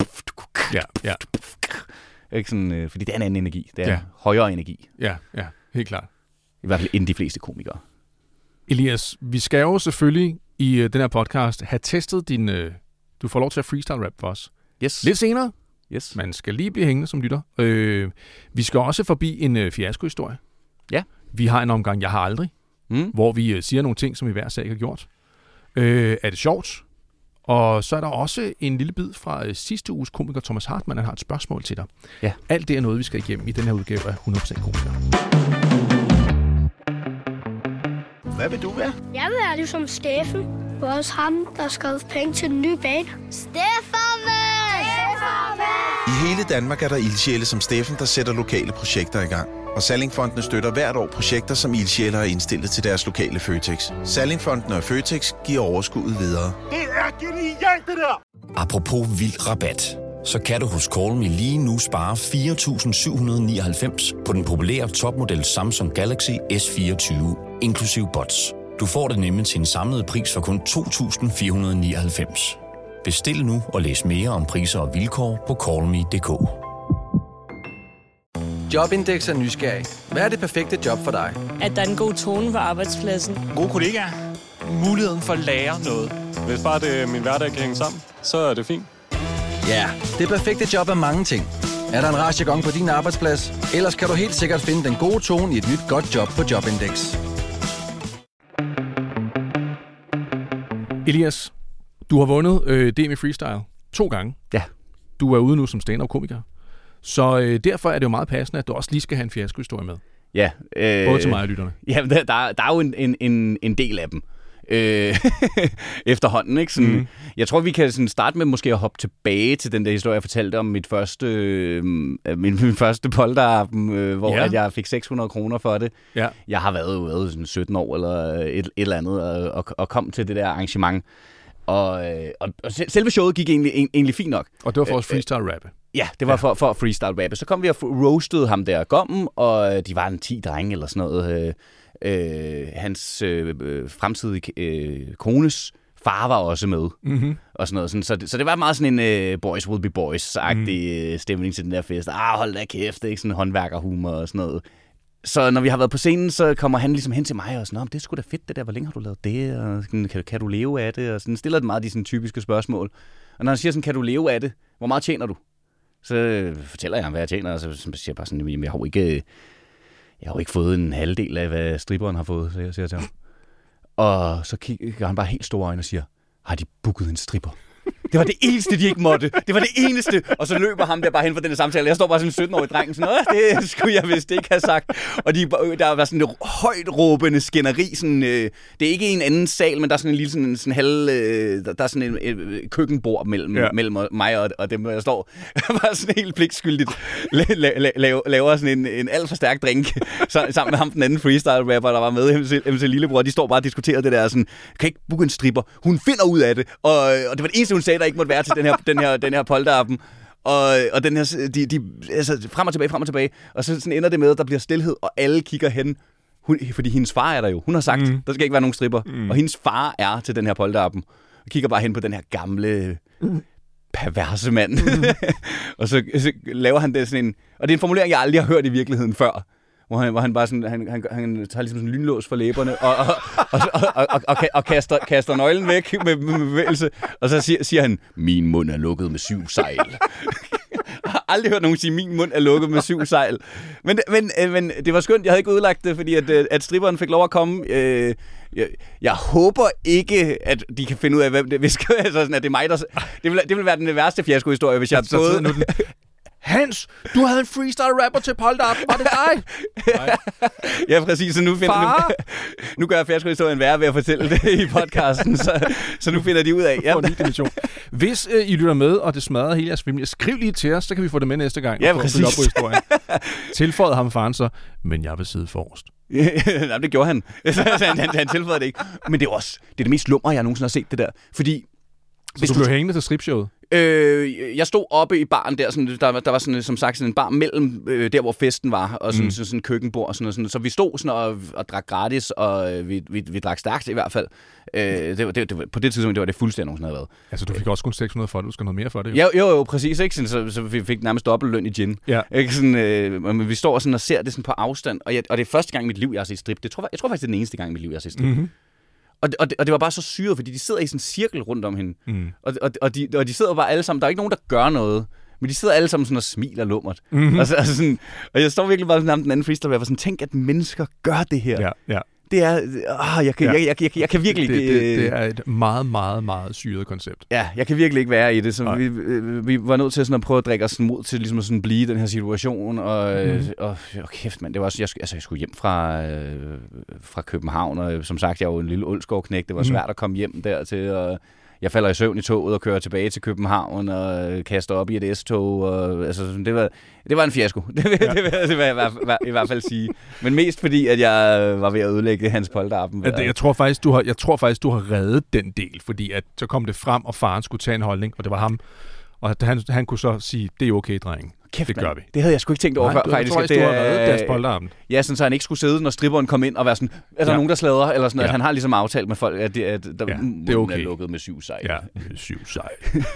Ikke sådan, fordi det er en anden energi. Det er højere energi. Ja, helt klart. I hvert fald end de fleste komikere. Elias, vi skal jo selvfølgelig i den her podcast have testet din... Du får lov til at freestyle-rap for os. Yes. Lidt senere. Yes. Man skal lige blive hængende som lytter. Vi skal også forbi en fiasko-historie. Ja. Vi har en omgang, jeg har aldrig, hvor vi siger nogle ting, som vi hver sag har gjort. Er det sjovt? Og så er der også en lille bid fra sidste uges komiker Thomas Hartmann, han har et spørgsmål til dig. Ja. Alt det er noget, vi skal igennem i den her udgave af 100% komiker. Hvad vil du være? Jeg vil være ligesom Steffen. Det var også ham, der skrev penge til den nye bane. Steffen! I hele Danmark er der ildsjæle som Steffen, der sætter lokale projekter i gang. Og Sallingfondene støtter hvert år projekter, som ildsjæle har indstillet til deres lokale Føtex. Sallingfondene og Føtex giver overskuddet videre. Det er genialt, det der! Apropos vild rabat, så kan du hos Call Me lige nu spare 4.799 på den populære topmodel Samsung Galaxy S24, inklusiv bots. Du får det nemlig til en samlet pris for kun 2.499. Bestil nu og læs mere om priser og vilkår på callme.dk. Jobindex er nysgerrig. Hvad er det perfekte job for dig? At der er en god tone på arbejdspladsen. Gode kollegaer. Muligheden for at lære noget. Hvis bare det min hverdag kan hænge sammen, så er det fint. Ja, det perfekte job er mange ting. Er der en rarchegong på din arbejdsplads? Ellers kan du helt sikkert finde den gode tone i et nyt godt job på Jobindex. Elias, du har vundet DM i Freestyle 2 gange. Ja. Du er ude nu som stand-up-komiker. Så derfor er det jo meget passende, at du også lige skal have en fiasko-historie med. Ja. Både til mig og lytterne. Ja, der er jo en del af dem. Efterhånden, ikke? Sådan, jeg tror, vi kan sådan starte med måske at hoppe tilbage til den der historie, jeg fortalte om min første polterarben, hvor at jeg fik 600 kroner for det. Ja. Jeg har været sådan 17 år eller et eller andet, og kom til det der arrangement. Og selve showet gik egentlig fint nok. Og det var for at freestyle-rappe? Ja, det var for at freestyle-rappe. Så kom vi og roastede ham der Gommen, og de var en 10 drenge eller sådan noget. Hans fremtidige kones far var også med. Og sådan noget. Så det var meget sådan en boys will be boys-agtig stemning til den der fest. Hold da kæft, det er ikke sådan håndværkerhumor og sådan noget. Så når vi har været på scenen, så kommer han ligesom hen til mig og sådan, det er sgu da fedt det der, hvor længe har du lavet det, og kan du leve af det, og sådan stiller det meget de sådan typiske spørgsmål. Og når han siger sådan, kan du leve af det, hvor meget tjener du? Så fortæller jeg ham, hvad jeg tjener, og så siger jeg bare sådan, jeg har jo ikke fået en halvdel af, hvad stripperen har fået, så jeg siger til ham. Og så kigger han bare helt store øjne og siger, har de booket en stripper? Det var det eneste, de ikke måtte. Det var det eneste. Og så løber ham der bare hen for den samtale. Jeg står bare sådan en 17-årig dreng. Sådan, det skulle jeg vist ikke have sagt. Og der var sådan en højt råbende skænderi. Sådan, det er ikke en anden sal, men der er sådan en lille sådan halv... der er sådan en køkkenbord mellem mig og dem, der står. Bare sådan helt pligtskyldigt. Laver sådan en alt for stærk drink. Sammen med ham, den anden freestyle-rapper, der var med. MC Lillebror. De står bare og diskuterer det der. Sådan, kan ikke booke en stripper. Hun finder ud af det. Og det var det eneste, hun sagde, der ikke måtte være til den her polterappen. Og den her, altså frem og tilbage. Og så sådan ender det med, at der bliver stilhed, og alle kigger hen. Fordi hendes far er der jo. Hun har sagt, der skal ikke være nogen stripper. Og hendes far er til den her polterappen. Og kigger bare hen på den her gamle perverse mand. Og så laver han det sådan en... Og det er en formulering, jeg aldrig har hørt i virkeligheden før. Hvor han bare sådan... Han tager ligesom sådan en lynlås for læberne, og kaster nøglen væk med bevægelse. Og så siger han, min mund er lukket med 7 sejl. Jeg har aldrig hørt nogen sige, min mund er lukket med 7 sejl. Men det var skønt, jeg havde ikke udlagt det, fordi at stripperen fik lov at komme. Jeg håber ikke, at de kan finde ud af, hvem det er. Altså sådan, at det er mig, der... Det vil være den værste fiasko-historie, hvis jeg både... Hans, du havde en freestyle-rapper til polterappen. Var det dig? Ja, præcis. Så nu gør jeg fiasko-historien værre ved at fortælle det i podcasten, så nu finder de ud af. Ja. Hvis I lytter med, og det smadrer hele jeres familie, skriv lige til os, så kan vi få det med næste gang. Ja, præcis. Op på historien. Tilføjede ham faren så, men jeg vil sidde forrest. Nej, det gjorde han. Han tilføjede det ikke. Men det er det mest lummer, jeg nogensinde har set det der. Fordi... Så du blev hængende til stripshowet? Jeg stod oppe i baren der, sådan, der var sådan, som sagt sådan en bar mellem der, hvor festen var, og sådan en køkkenbord og sådan noget. Så vi stod sådan og drak gratis, og vi drak stærkt i hvert fald. På det tidspunkt, det var det fuldstændig nogensinde havde været. Altså, du fik også kun 600 for det, du skal noget mere for det. Jo, præcis. Ikke? Sådan, så vi fik nærmest dobbelt løn i gin. Ja. Ikke? Sådan, men vi står sådan og ser det sådan på afstand, og det er første gang i mit liv, jeg har set strip. Jeg tror faktisk, det er den eneste gang i mit liv, jeg har set strip. Mm-hmm. Og det var bare så syret, fordi de sidder i sådan en cirkel rundt om hende. Og de sidder bare alle sammen. Der er ikke nogen, der gør noget. Men de sidder alle sammen sådan og smiler lummert. Mm-hmm. Altså sådan, og jeg står virkelig bare sådan den anden freestyle, og jeg var sådan, tænk, at mennesker gør det her. Ja. Det er... Jeg kan virkelig ikke... Det er et meget, meget, meget syret koncept. Ja, jeg kan virkelig ikke være i det. Så vi var nødt til sådan at prøve at drikke os mod til ligesom at sådan blive i den her situation. Og kæft, mand, det var også... Jeg skulle hjem fra København, og som sagt, jeg var jo en lille Olsgaard-knægt. Det var svært at komme hjem dertil, og jeg falder i søvn i toget og kører tilbage til København og kaster op i et S-tog. Og, altså, det var en fiasko. Det vil jeg i hvert fald sige. Men mest fordi, at jeg var ved at ødelægge hans polterappen. Jeg tror faktisk, du har reddet den del, fordi at så kom det frem, og faren skulle tage en holdning, og det var ham. Og han kunne så sige, det er okay, dreng. Kæft, det gør vi. Det havde jeg sgu ikke tænkt over før, faktisk. Jeg tror, du har reddet deres polterappen. Ja, sådan, så han ikke skulle sidde, når stripperen kom ind og være sådan, er der nogen, der sladrer? Eller sådan, at han har ligesom aftalt med folk, at det er okay. Er lukket med 7 sejl. Ja, med 7 sejl.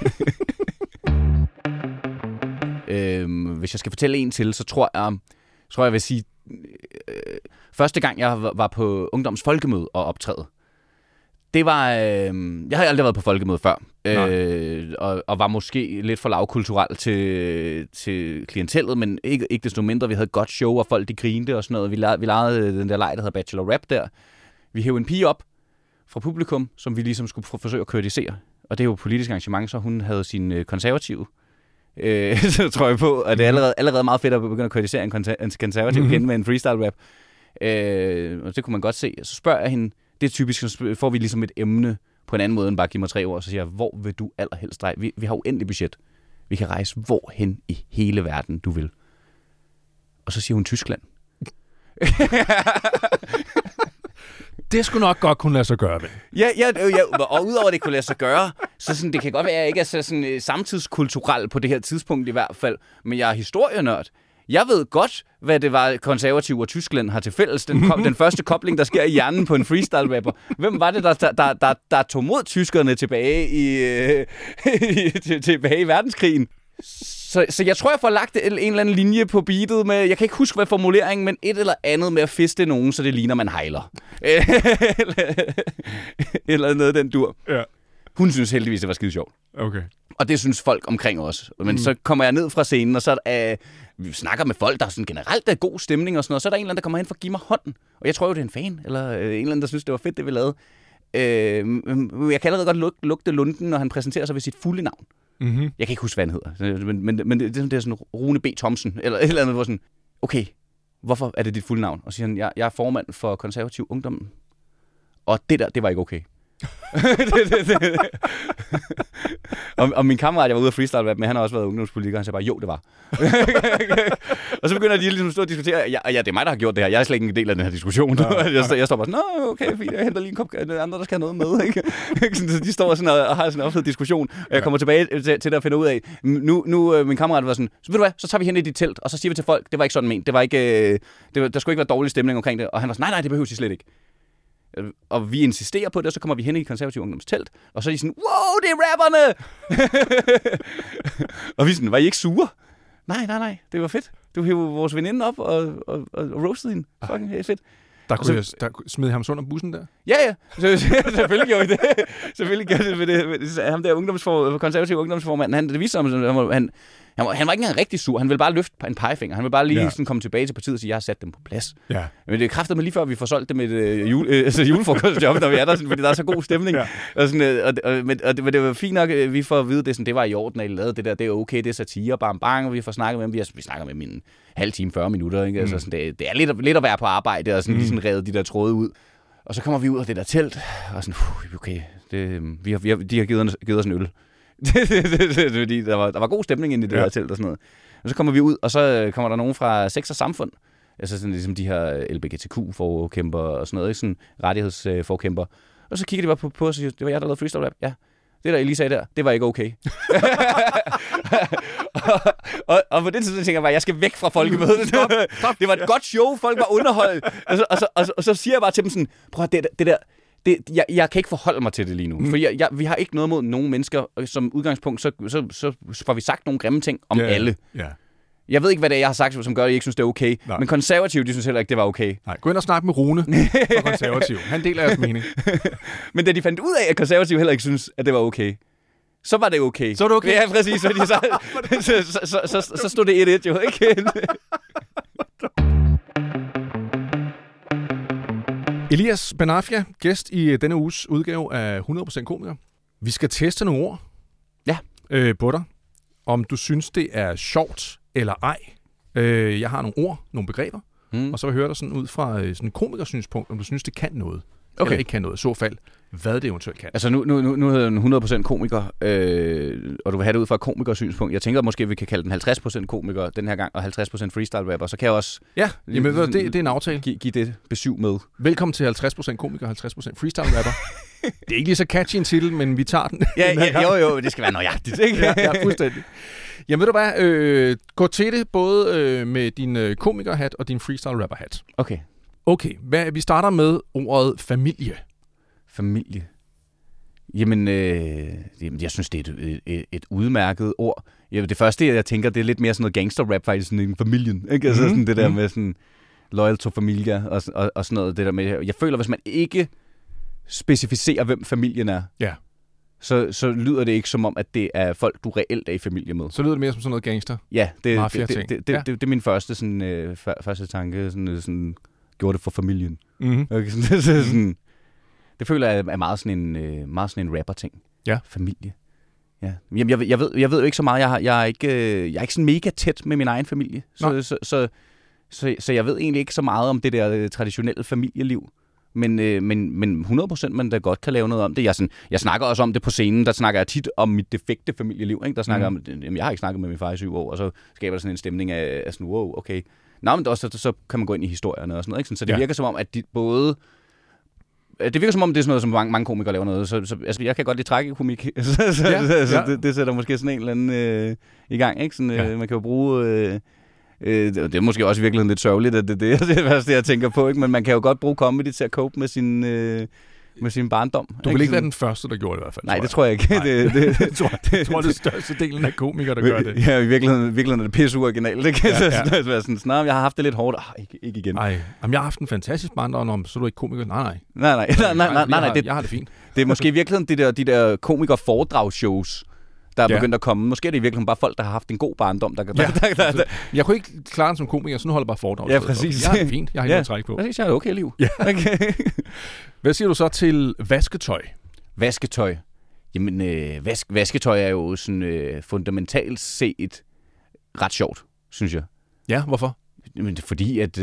Hvis jeg skal fortælle en til, så tror jeg vil sige, første gang jeg var på Ungdoms Folkemøde og optræde, det var... jeg havde aldrig været på folkemøde før, og var måske lidt for lavkulturel til klientellet, men ikke desto mindre. Vi havde et godt show, og folk de grinte og sådan noget. Vi lavede den der leg, der hedder Bachelor Rap der. Vi hævde en pige op fra publikum, som vi ligesom skulle forsøge at kritisere. Og det er jo et politisk arrangement, så hun havde sin konservative så tror jeg på, at det er allerede meget fedt at begynde at kritisere en konservativ kvinde med en freestyle rap. Og det kunne man godt se. Så spørger jeg hende, det er typisk, så får vi ligesom et emne på en anden måde end bare give mig 3 ord, så siger jeg, hvor vil du allerhelst rejse? Vi har uendelig budget. Vi kan rejse hvorhen i hele verden, du vil. Og så siger hun Tyskland. Det skulle nok godt kunne lade sig gøre, vel? Ja, og udover det kunne lade sig gøre, så sådan, det kan godt være, at jeg ikke er så sådan, samtidskulturel på det her tidspunkt i hvert fald, men jeg er historienørd. Jeg ved godt, hvad det var, Konservative og Tyskland har til fælles. Den første kobling, der sker i hjernen på en freestyle-rapper. Hvem var det, der tog mod tyskerne tilbage i verdenskrigen? Så jeg tror, jeg får lagt en eller anden linje på beatet med, jeg kan ikke huske, hvad formuleringen, men et eller andet med at fiste nogen, så det ligner, man hejler. eller noget den dur. Ja. Hun synes heldigvis, det var skide sjovt. Okay. Og det synes folk omkring os. Men så kommer jeg ned fra scenen, og så vi snakker med folk, der sådan generelt er god stemning og sådan noget. Så er der en eller anden, der kommer hen for at give mig hånden. Og jeg tror jo, det er en fan, eller en eller anden, der synes, det var fedt, det vi lavede. Jeg kan allerede godt lugte lunden, når han præsenterer sig ved sit fulde navn. Mm-hmm. Jeg kan ikke huske, hvad han hedder. Men det er sådan Rune B. Thomsen, eller et eller andet, hvor sådan, okay, hvorfor er det dit fulde navn? Og så siger han, jeg er formand for Konservativ Ungdom. Og det var ikke okay. og min kammerat, jeg var ude af freestyle rap med, han har også været ungdomspolitiker, han sagde bare, jo, det var. Og så begynder de ligesom at stå og diskutere, ja, det er mig, der har gjort det her, jeg er slet ikke en del af den her diskussion. Jeg står bare sådan, okay, fint, jeg henter lige en kop, andre, der skal have noget med. Ikke? Så de står sådan og har sådan en offentlig diskussion, og jeg kommer tilbage til det at finde ud af, nu min kammerat var sådan, så ved du hvad, så tager vi hen i dit telt, og så siger vi til folk, det var ikke sådan ment, der skulle ikke være dårlig stemning omkring det, og han var sådan, nej, det behøver I slet ikke. Og vi insisterer på det, og så kommer vi hen i Konservativ Ungdoms telt, og så er de sådan, wow, det er rapperne! Og vi sådan, var I ikke sure? Nej, det var fedt. Du hævde vores veninde op og roastede hende. Fucking fedt. Der smed ham sådan om bussen der? Ja. Selvfølgelig gjorde I det. Selvfølgelig gjorde det med det. Ham der konservative ungdomsformand, det viste sig, han var ikke engang rigtig sur. Han ville bare løfte en pegefinger. Han ville bare lige sådan komme tilbage til partiet og sige, jeg har sat dem på plads. Ja. Men det kræftede mig lige før, vi får solgt det med et julefrokostjob, når vi er der, sådan, fordi der er så god stemning. Ja. Og det var fint nok, vi får at vide, det var i orden, at I lavede det der. Det er okay, det er satire, bang, og vi får snakket med dem. Vi snakker med dem i en halv time, 40 minutter. Ikke? Altså, sådan, det er lidt at være på arbejde, og sådan, lige sådan revet de der tråde ud. Og så kommer vi ud af det der telt, og sådan, okay, de har givet os en øl. Fordi der var god stemning inde i det her telt og sådan noget. Og så kommer vi ud, og så kommer der nogen fra Sex og Samfund, altså sådan ligesom de her LGBTQ-forkæmper og sådan noget, sådan rettighedsforkæmper. Og så kigger de bare på os og siger, det var jeg, der lavede freestyle rap. Ja, det der Elisa sagde der, det var ikke okay. og på det tidspunkt tænker jeg bare, jeg skal væk fra folkemødet. Det var et godt show, folk var underholdt. Og så siger jeg bare til dem sådan, prøv det der, jeg kan ikke forholde mig til det lige nu. For vi har ikke noget mod nogen mennesker. Som udgangspunkt, så får vi sagt nogle grimme ting om alle. Yeah. Jeg ved ikke, hvad det er, jeg har sagt, som gør, at I ikke synes, det er okay. Nej. Men konservative, de synes heller ikke, det var okay. Nej, gå ind og snak med Rune fra konservative. Han deler jeres mening. Men da de fandt ud af, at konservative heller ikke synes, at det var okay, så var det okay. Så var det okay? Ja, præcis. Så stod det 1-1 jo, ikke? Elias Banafia, gæst i denne uges udgave af 100% Komiker. Vi skal teste nogle ord på dig, om du synes, det er sjovt eller ej. Jeg har nogle ord, nogle begreber, og så vil jeg høre dig sådan ud fra sådan et komikersynspunkt, om du synes, det kan noget. Okay. Eller ikke kan noget, i så fald, hvad det eventuelt kan. Altså nu hedder den 100% komiker, og du vil have det ud fra et komikersynspunkt. Jeg tænker, at måske vi kan kalde den 50% komiker den her gang, og 50% freestyle rapper. Så kan jeg også det er en aftale. Give det besøg med. Velkommen til 50% komiker, 50% freestyle rapper. Det er ikke lige så catchy en titel, men vi tager den. Jo, det skal være nøjagtigt, ikke? ja, fuldstændig. Jamen ved du hvad, gå til det både med din komikerhat og din freestyle rapper-hat. Okay, vi starter med ordet familie. Familie. Jamen, jeg synes, det er et udmærket ord. Det første, jeg tænker, det er lidt mere sådan noget gangster-rap, faktisk, sådan en familien. Ikke? Altså sådan det der med sådan loyal to familia og sådan noget. Det der med, jeg føler, hvis man ikke specificerer, hvem familien er, så lyder det ikke som om, at det er folk, du reelt er i familie med. Så lyder det mere som sådan noget gangster? Ja, det er min første, sådan, første tanke. Sådan, gjorde det for familien. Okay, sådan, det føler jeg er meget sådan en rapper-ting. Ja. Familie. Ja. Jamen, jeg ved jo ikke så meget. Jeg er ikke sådan mega tæt med min egen familie. Så jeg ved egentlig ikke så meget om det der traditionelle familieliv. Men 100% man da godt kan lave noget om det. Jeg snakker også om det på scenen. Der snakker jeg tit om mit defekte familieliv. Ikke? Der snakker om, jeg har ikke snakket med min far i 7 år, og så skaber der sådan en stemning af sådan, wow, okay. Nå, men også, så kan man gå ind i historierne og sådan noget. Ikke? Så det virker som om, at det virker som om, det er sådan noget, som mange komikere laver noget. Så altså, jeg kan godt lide tragikokomik. Det sætter måske sådan en eller anden i gang. Ikke? Sådan, man kan jo bruge... det er måske også i virkeligheden lidt sørgeligt, at det er det værste, jeg tænker på. Ikke? Men man kan jo godt bruge comedy til at cope med sin barndom. Du vil ikke være den første, der gjorde det i hvert fald. Nej, det tror jeg ikke. Jeg tror, det er største delen af komikere, der gør det. Ja, i virkeligheden er det pisse originalt. Ikke? Jeg har haft det lidt hårdt. Ikke igen. Jamen, jeg har haft en fantastisk barndom, så er du ikke komiker. Nej. Jeg har det fint. Det er måske i virkeligheden de der komiker-foredragsshows, der er begyndt at komme. Måske er det i virkeligheden bare folk, der har haft en god barndom. Jeg kunne ikke klare den som komiker, så nu holder jeg bare foredrag. Ja, præcis. Jeg har det fint. Jeg har ikke noget træk på. Præcis, jeg har det okay liv. Ja. Okay. Hvad siger du så til vasketøj? Vasketøj? Jamen, vasketøj er jo sådan fundamentalt set ret sjovt, synes jeg. Ja, hvorfor? Men fordi at...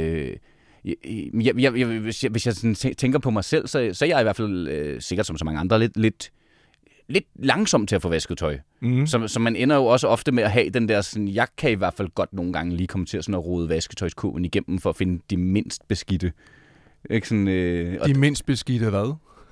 hvis jeg sådan tænker på mig selv, så er jeg i hvert fald sikkert som så mange andre lidt langsomt til at få vasket tøj. Så man ender jo også ofte med at have den der sådan, jeg kan i hvert fald godt nogle gange lige komme til sådan at rode vasketøjskoen igennem for at finde de mindst beskidte. Ikke sådan, de mindst beskidte hvad?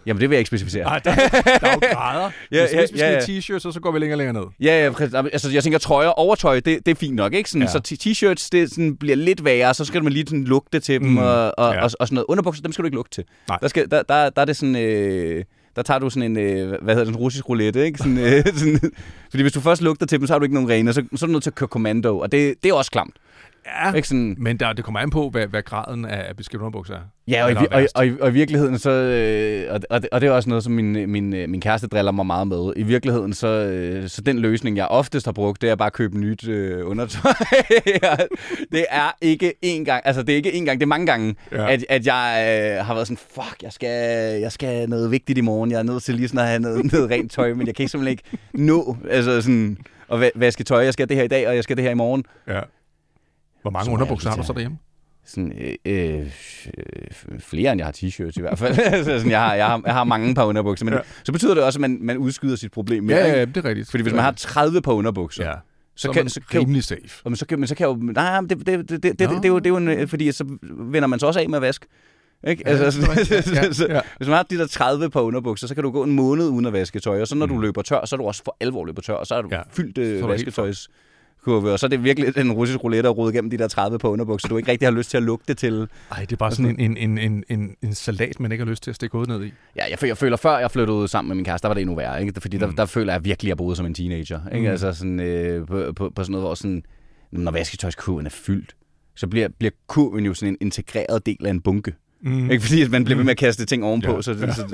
Jamen, det vil jeg ikke specificere. Nej, der er jo grader. Hvis vi skal have t-shirts, så går vi længere ned. Ja, altså jeg tænker, trøjer, overtøj, det er fint nok, ikke? Sådan, så t-shirts, det sådan, bliver lidt værre, så skal man lige sådan lugte til dem, og sådan noget. Underbukser, dem skal du ikke lugte til. Der er det sådan... der tager du sådan en, en russisk roulette, ikke? Sådan, fordi hvis du først lugter til dem, så har du ikke nogen rene, så er du nødt til at køre kommando, og det er også klamt. Ja, ikke sådan, men det kommer an på, hvad graden af beskidt underbukser er. Ja, og i virkeligheden, så, og det er også noget, som min kæreste driller mig meget med. I virkeligheden, så den løsning, jeg oftest har brugt, det er bare at købe nyt undertøj. Det er ikke én gang, altså det er ikke én gang, det er mange gange, at jeg har været sådan, fuck, jeg skal have noget vigtigt i morgen, jeg er nødt til lige sådan at have noget rent tøj, men jeg kan simpelthen ikke nå, altså sådan, at vaske tøj, jeg skal det her i dag, og jeg skal det her i morgen. Ja. Hvor mange underbukser har du så derhjemme? Sådan, flere end jeg har t-shirts i hvert fald. Altså, sådan, jeg har mange par underbukser, men så betyder det også, at man udskyder sit problem mere. Ja, det er rigtigt. Fordi hvis man har 30 par underbukser, så er man rimelig safe. Men så kan jo... Nej, det er jo en... Fordi så vender man så også af med at vaske. Ikke? Hvis man har de der 30 par underbukser, så kan du gå en måned uden at vaske tøj, og så når du løber tør, så er du også for alvor løber tør, og så er du fyldt vasketøjs. Og så er det virkelig en russisk roulette at rode gennem de der 30 på underbukser, du ikke rigtig har lyst til at lugte til. Ej, det er bare sådan en salat, man ikke har lyst til at stikke hovedet ned i. Ja, jeg føler, før jeg flyttede sammen med min kæreste, der var det endnu værre, ikke? Fordi der føler jeg virkelig, at jeg boede som en teenager. Ikke? Altså sådan, på sådan noget, hvor sådan, når vasketøjskurven er fyldt, så bliver kurven jo sådan en integreret del af en bunke. Ikke fordi man bliver ved med at kaste ting ovenpå,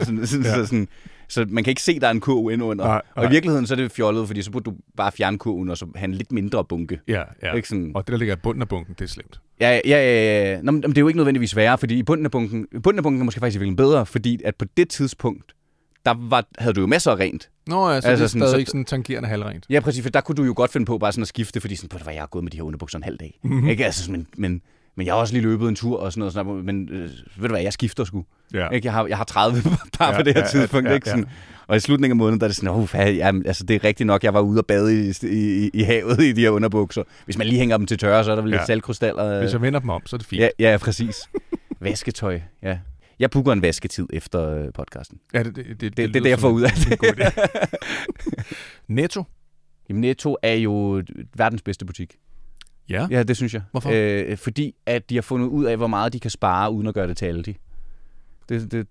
så man kan ikke se, der er en kurv indunder. Nej. Og i virkeligheden så er det fjollet, fordi så burde du bare fjerne kurven, og så have en lidt mindre bunke. Ja. Ikke sådan... Og det, der ligger i bunden af bunken, det er slemt. Ja. Nå, men det er jo ikke nødvendigvis værre, fordi i bunden af bunken er måske faktisk virkelig bedre, fordi at på det tidspunkt, havde du jo masser af rent. Nå ja, så altså, det er stadig ikke sådan tangerende halvrent. Ja, præcis, for der kunne du jo godt finde på bare sådan at skifte, fordi sådan, jeg har gået med de her underbukser en halv dag. Ikke? Altså, men jeg har også lige løbet en tur og sådan noget, men ved du hvad, jeg skifter sgu. Ja. Ikke? Jeg har 30 par på det her tidspunkt. Ikke? Sådan. Og i slutningen af måneden, der er det sådan, altså det er rigtigt nok, jeg var ude og bade i havet i de her underbukser. Hvis man lige hænger dem til tørre, så er der vel lidt saltkrystaller. Hvis jeg vender dem om, så er det fint. Ja, præcis. Vasketøj, ja. Jeg booker en vasketid efter podcasten. Ja, det er det, jeg får ud af det. Netto? Jamen, Netto er jo verdens bedste butik. Ja, det synes jeg. Hvorfor? Fordi at de har fundet ud af, hvor meget de kan spare, uden at gøre det til Aldi. Det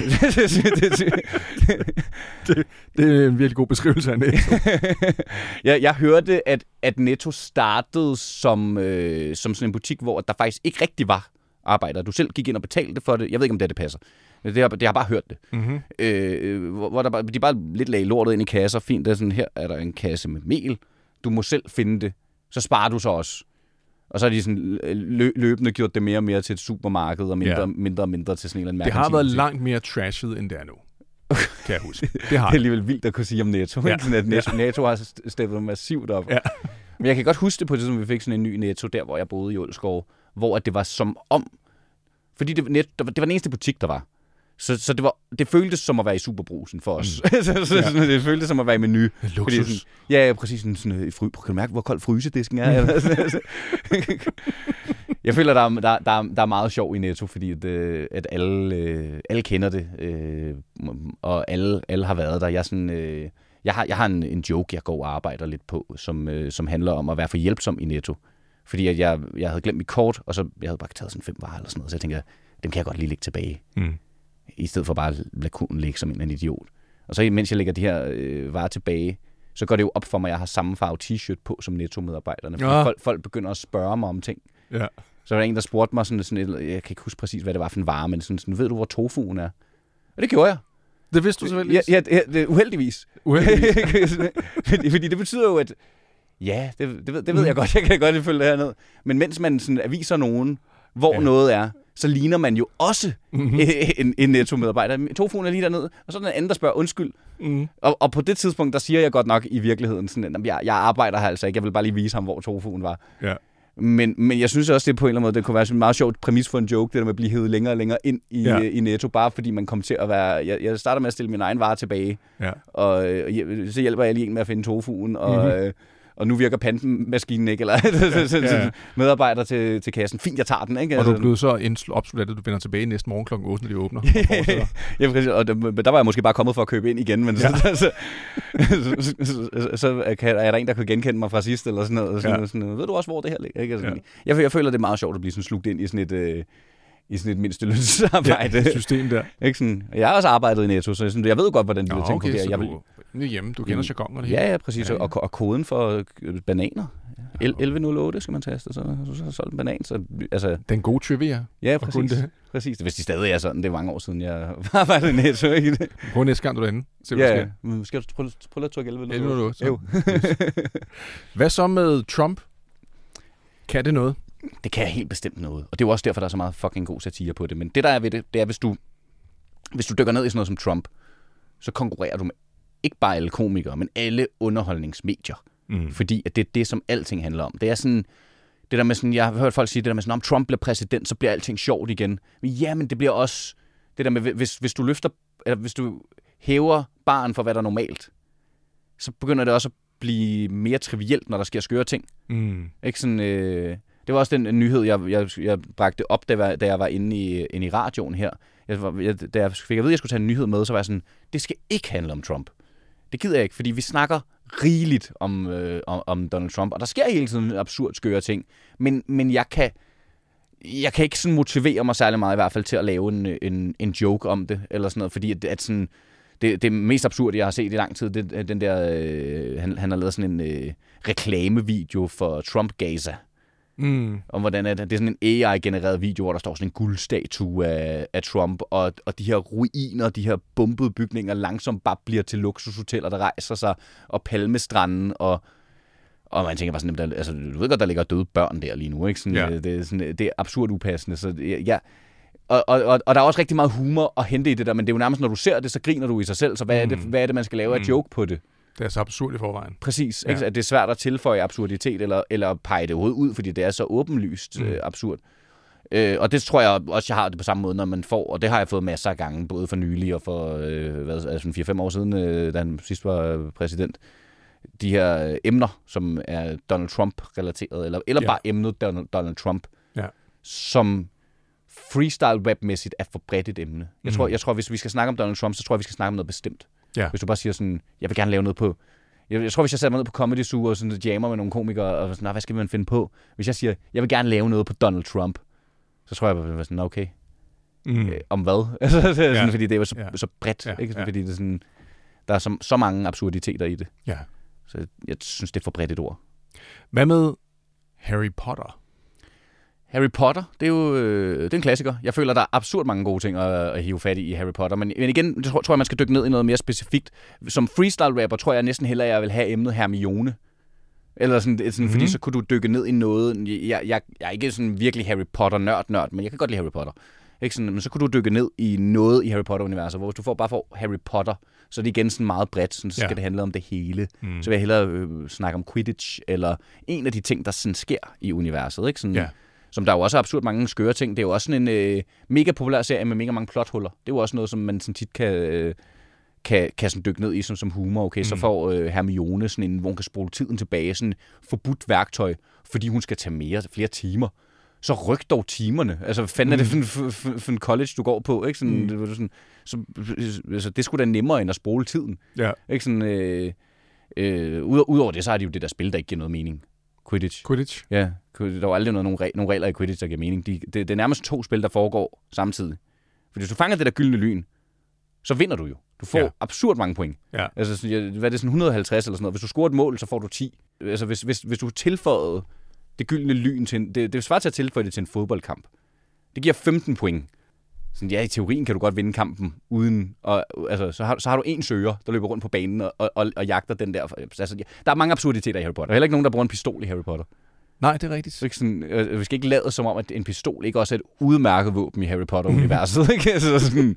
er en virkelig god beskrivelse af Netto. Jeg hørte, at Netto startede som sådan en butik, hvor der faktisk ikke rigtig var arbejdere. Du selv gik ind og betalte for det. Jeg ved ikke, om det passer. Det har bare hørt det. Hvor de bare lidt lagde lortet ind i kasser. Fint, det er sådan, her er der en kasse med mel. Du må selv finde det. Så sparer du så også. Og så har de sådan løbende gjort det mere og mere til et supermarked, og mindre og mindre til sådan en eller anden mærke. Det har været langt mere trashet, end det er nu. Kan jeg huske. Det er alligevel vildt at kunne sige om Netto. Ja. Sådan at Netto har steppet massivt op. Ja. Men jeg kan godt huske det på det, som vi fik sådan en ny Netto, der hvor jeg boede i Ålskov, hvor det var som om... Fordi det var den eneste butik, der var. Så det føltes som at være i Superbrugsen for os. Det føltes som at være i Menu. Luksus. Sådan, ja, præcis. Kan du mærke, hvor kold frysedisken er? Jeg føler, der er meget sjov i Netto, fordi at alle kender det, og alle har været der. Jeg har en joke, jeg går og arbejder lidt på, som handler om at være for hjælpsom i Netto. Fordi at jeg havde glemt mit kort, og så jeg havde bare taget sådan 5 varer eller sådan noget, så jeg tænker, dem kan jeg godt lige lægge tilbage. I stedet for bare at lade kunden ligge som en idiot. Og så mens jeg lægger de her varer tilbage, så går det jo op for mig, at jeg har samme farve t-shirt på som Netto-medarbejderne. Fordi folk begynder at spørge mig om ting. Ja. Så var der en, der spurgte mig sådan jeg kan ikke huske præcis, hvad det var for en vare, men sådan, ved du, hvor tofuen er? Og det gjorde jeg. Det vidste du selvfølgelig. Ja, det uheldigvis. Fordi det betyder jo, at ja, det ved jeg godt, jeg kan godt følge det her ned. Men mens man sådan aviser nogen, hvor noget er, så ligner man jo også en Netto-medarbejder. Tofuen er lige dernede, og så er der en anden, der spørger undskyld. Og på det tidspunkt, der siger jeg godt nok i virkeligheden, sådan, at jeg arbejder her altså ikke, jeg vil bare lige vise ham, hvor tofuen var. Ja. Men jeg synes også, det på en eller anden måde, det kunne være en meget sjovt præmis for en joke, det der med at blive hævet længere og længere ind i Netto, bare fordi man kom til at være... Jeg starter med at stille min egen vare tilbage, og så hjælper jeg lige en med at finde tofuen, og nu virker pantemaskinen ikke, eller medarbejder til kassen. Fint, jeg tager den, ikke? Og du er blevet så opslugt, at du vender tilbage næste morgen kl. 8, når de åbner. Ja, præcis. Og der var jeg måske bare kommet for at købe ind igen, men så er der en, der kan genkende mig fra sidst, eller sådan noget. Sådan, ved du også, hvor det her ligger? Ikke? Altså, jeg føler, det er meget sjovt at blive sådan slugt ind i sådan et mindstelønsarbejde. Ja, system der. Ikke sådan? Jeg har også arbejdet i Netto, så jeg ved godt, hvordan de ting fungerer. Jeg vil hjemme. Du kender jargon og det hele. Ja, præcis. Ja. Og koden for bananer. 1108 skal man taste, så har solgt en banan. Så, altså, den gode trivia. Ja, præcis. Hvis de stadig er sådan, det er mange år siden, jeg arbejdede i Netto. Ikke? Prøv næste gang, du er derinde. Ja, skal du prøve at trykke 1108? Hvad så med Trump? Kan det noget? Det kan helt bestemt noget. Og det er jo også derfor, der er så meget fucking god satire på det. Men det, der er ved det, er, hvis du dykker ned i sådan noget som Trump, så konkurrerer du med ikke bare alle komikere, men alle underholdningsmedier. Fordi at det er det, som alting handler om. Det er sådan, det der med sådan, jeg har hørt folk sige det der med sådan, om Trump bliver præsident, så bliver alting sjovt igen. Men ja, men det bliver også det der med, hvis du løfter, eller hvis du hæver barren for, hvad der er normalt, så begynder det også at blive mere trivielt, når der sker skøre ting. Ikke sådan, det var også den nyhed, jeg bragte op, da jeg var inde i radioen her. Da jeg fik at vide, at jeg skulle tage en nyhed med, så var jeg sådan, det skal ikke handle om Trump. Det gider jeg ikke, fordi vi snakker rigeligt om Donald Trump, og der sker hele tiden absurd skøre ting. Men jeg kan ikke sådan motivere mig særlig meget i hvert fald til at lave en joke om det, eller sådan noget, fordi at sådan, det mest absurde, jeg har set i lang tid, det er den der, han har lavet sådan en reklamevideo for Trump Gaza. Om hvordan det er sådan en AI-genereret video, hvor der står sådan en guldstatue af Trump, og de her ruiner, de her bombede bygninger langsomt bare bliver til luksushoteller, der rejser sig, og palmestranden, og man tænker bare sådan, altså, du ved godt, der ligger døde børn der lige nu, ikke? Sådan, det er absurd upassende, så ja. Og der er også rigtig meget humor at hente i det der, men det er jo nærmest, når du ser det, så griner du i sig selv, så hvad er det man skal lave af joke på det? Det er så absurd i forvejen. Præcis. Ikke? At det er svært at tilføje absurditet, eller pege det ud, fordi det er så åbenlyst absurd. Og det tror jeg også, jeg har det på samme måde, når man får, og det har jeg fået masser af gange, både for nylig og for 4-5 år siden, da han sidst var præsident. De her emner, som er Donald Trump-relateret, eller bare emnet Donald Trump, som freestyle-rap-mæssigt er for bredt et emne. Jeg tror, hvis vi skal snakke om Donald Trump, så tror jeg, vi skal snakke om noget bestemt. Ja. Hvis du bare siger sådan, jeg vil gerne lave noget på... Jeg tror, hvis jeg sætter mig ned på Comedy Zoo og sådan jammer med nogle komikere, og sådan, hvad skal man finde på? Hvis jeg siger, jeg vil gerne lave noget på Donald Trump, så tror jeg, at jeg er sådan, okay. Om hvad? Sådan, fordi det er jo så bredt, ikke? Sådan, fordi det er sådan, der er så mange absurditeter i det. Ja. Så jeg synes, det er for bredt et ord. Hvad med Harry Potter? Harry Potter, det er jo det er en klassiker. Jeg føler, der er absurd mange gode ting at hive fat i Harry Potter. Men igen, det tror jeg, man skal dykke ned i noget mere specifikt. Som freestyle-rapper tror jeg næsten hellere, jeg vil have emnet Hermione. Eller sådan fordi så kunne du dykke ned i noget. Jeg er ikke sådan virkelig Harry Potter-nørd, men jeg kan godt lide Harry Potter. Ikke sådan, men så kunne du dykke ned i noget i Harry Potter-universet, hvor hvis du bare får Harry Potter, så er det igen sådan meget bredt, sådan, så skal det handle om det hele. Så vil jeg hellere snakke om Quidditch, eller en af de ting, der sådan sker i universet. Ikke? Sådan, som der er jo også absurd mange skøre ting. Det er jo også sådan en mega populær serie med mega mange plothuller. Det er jo også noget, som man sådan tit kan sådan dykke ned i som humor. Okay, så får Hermione sådan en, hvor hun kan spole tiden tilbage, sådan forbudt værktøj, fordi hun skal tage flere timer. Så ryk dog timerne. Altså, hvad fanden er det for en college, du går på? Ikke? Sådan, så det skulle da nemmere, end at spole tiden. Ja. Ikke? Sådan, udover det, så er det jo det der spil, der ikke giver noget mening. Quidditch. Ja, der var aldrig nogle regler i Quidditch, der giver mening. Det er nærmest 2 spil, der foregår samtidig. For hvis du fanger det der gyldne lyn, så vinder du jo. Du får absurd mange point. Ja. Altså, hvad er det, sådan 150 eller sådan noget. Hvis du scorer et mål, så får du 10. Altså, hvis du tilføjede det gyldne lyn til det svarer til at tilføje det til en fodboldkamp. Det giver 15 point. Sådan, ja, i teorien kan du godt vinde kampen uden... Altså, så har du en søger, der løber rundt på banen og jagter den der. Altså, der er mange absurditeter i Harry Potter. Der er heller ikke nogen, der bruger en pistol i Harry Potter. Nej, det er rigtigt. Så sådan, vi skal ikke lade som om, at en pistol ikke også er et udmærket våben i Harry Potter-universet. Ikke? Altså, sådan,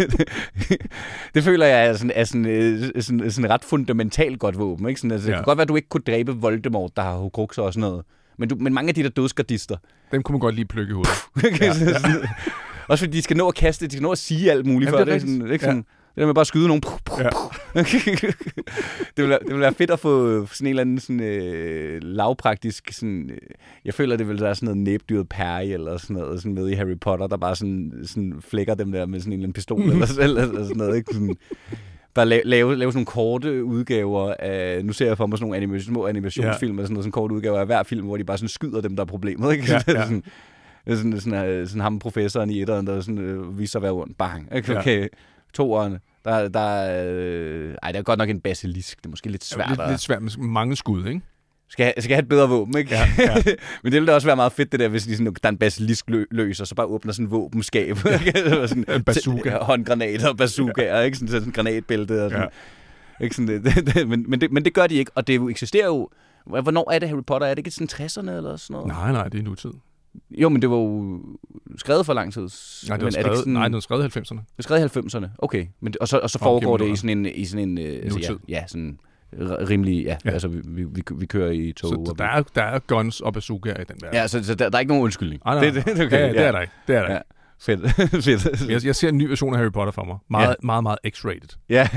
det føler jeg er sådan ret fundamentalt godt våben. Ikke? Sådan, altså, det kan godt være, at du ikke kunne dræbe Voldemort, der har Horcruxer og sådan noget. Men mange af de der dødsgardister... Dem kunne man godt lige plukke i hovedet. Også fordi de skal nå at kaste, de skal nå at sige alt muligt før det. Sådan, ikke? Sådan, der med bare at skyde nogen. Ja. Det vil være fedt at få sådan en eller anden sådan, lavpraktisk... Sådan, jeg føler, det vil være sådan noget næbdyret Perry eller sådan noget sådan med i Harry Potter, der bare sådan flækker dem der med sådan en eller anden pistol eller sådan noget. Ikke? Sådan, bare lave sådan nogle korte udgaver af... Nu ser jeg for mig sådan nogle små animationsfilm, sådan en kort udgave af hver film, hvor de bare sådan skyder dem, der er problemet. Ikke? Ja. Sådan ham professoren i etteren, der sådan, viser sig at være ondt. Bang. Okay. Toeren. Der er godt nok en basilisk. Det er måske lidt svært. Lidt svært med mange skud, ikke? Skal have et bedre våben, ikke? Ja. Men det ville da også være meget fedt, det der, hvis der er en basilisk løs, og så bare åbner sådan en våbenskab. Sådan en bazooka. Håndgranater og bazookaer, ikke? Sådan en granatbælte og sådan. Ja. Ikke sådan men det gør de ikke, og det eksisterer jo... Hvornår er det Harry Potter? Er det ikke sådan 60'erne eller sådan noget? Nej, det er nutid. Jo, men det var jo skrevet for lang tid. Nej, det var skrevet i 90'erne. Det var skrevet i 90'erne, okay. Men, og så foregår det i sådan en nutid. Ja, sådan rimelig, ja. Altså vi kører i tog. Så der er guns og bazookaer i den verden. Ja, så der er ikke nogen undskyldning. Nej. Det er der ikke. Det er der ikke. Fedt. Jeg ser en ny version af Harry Potter for mig. Meget X-rated. Ja.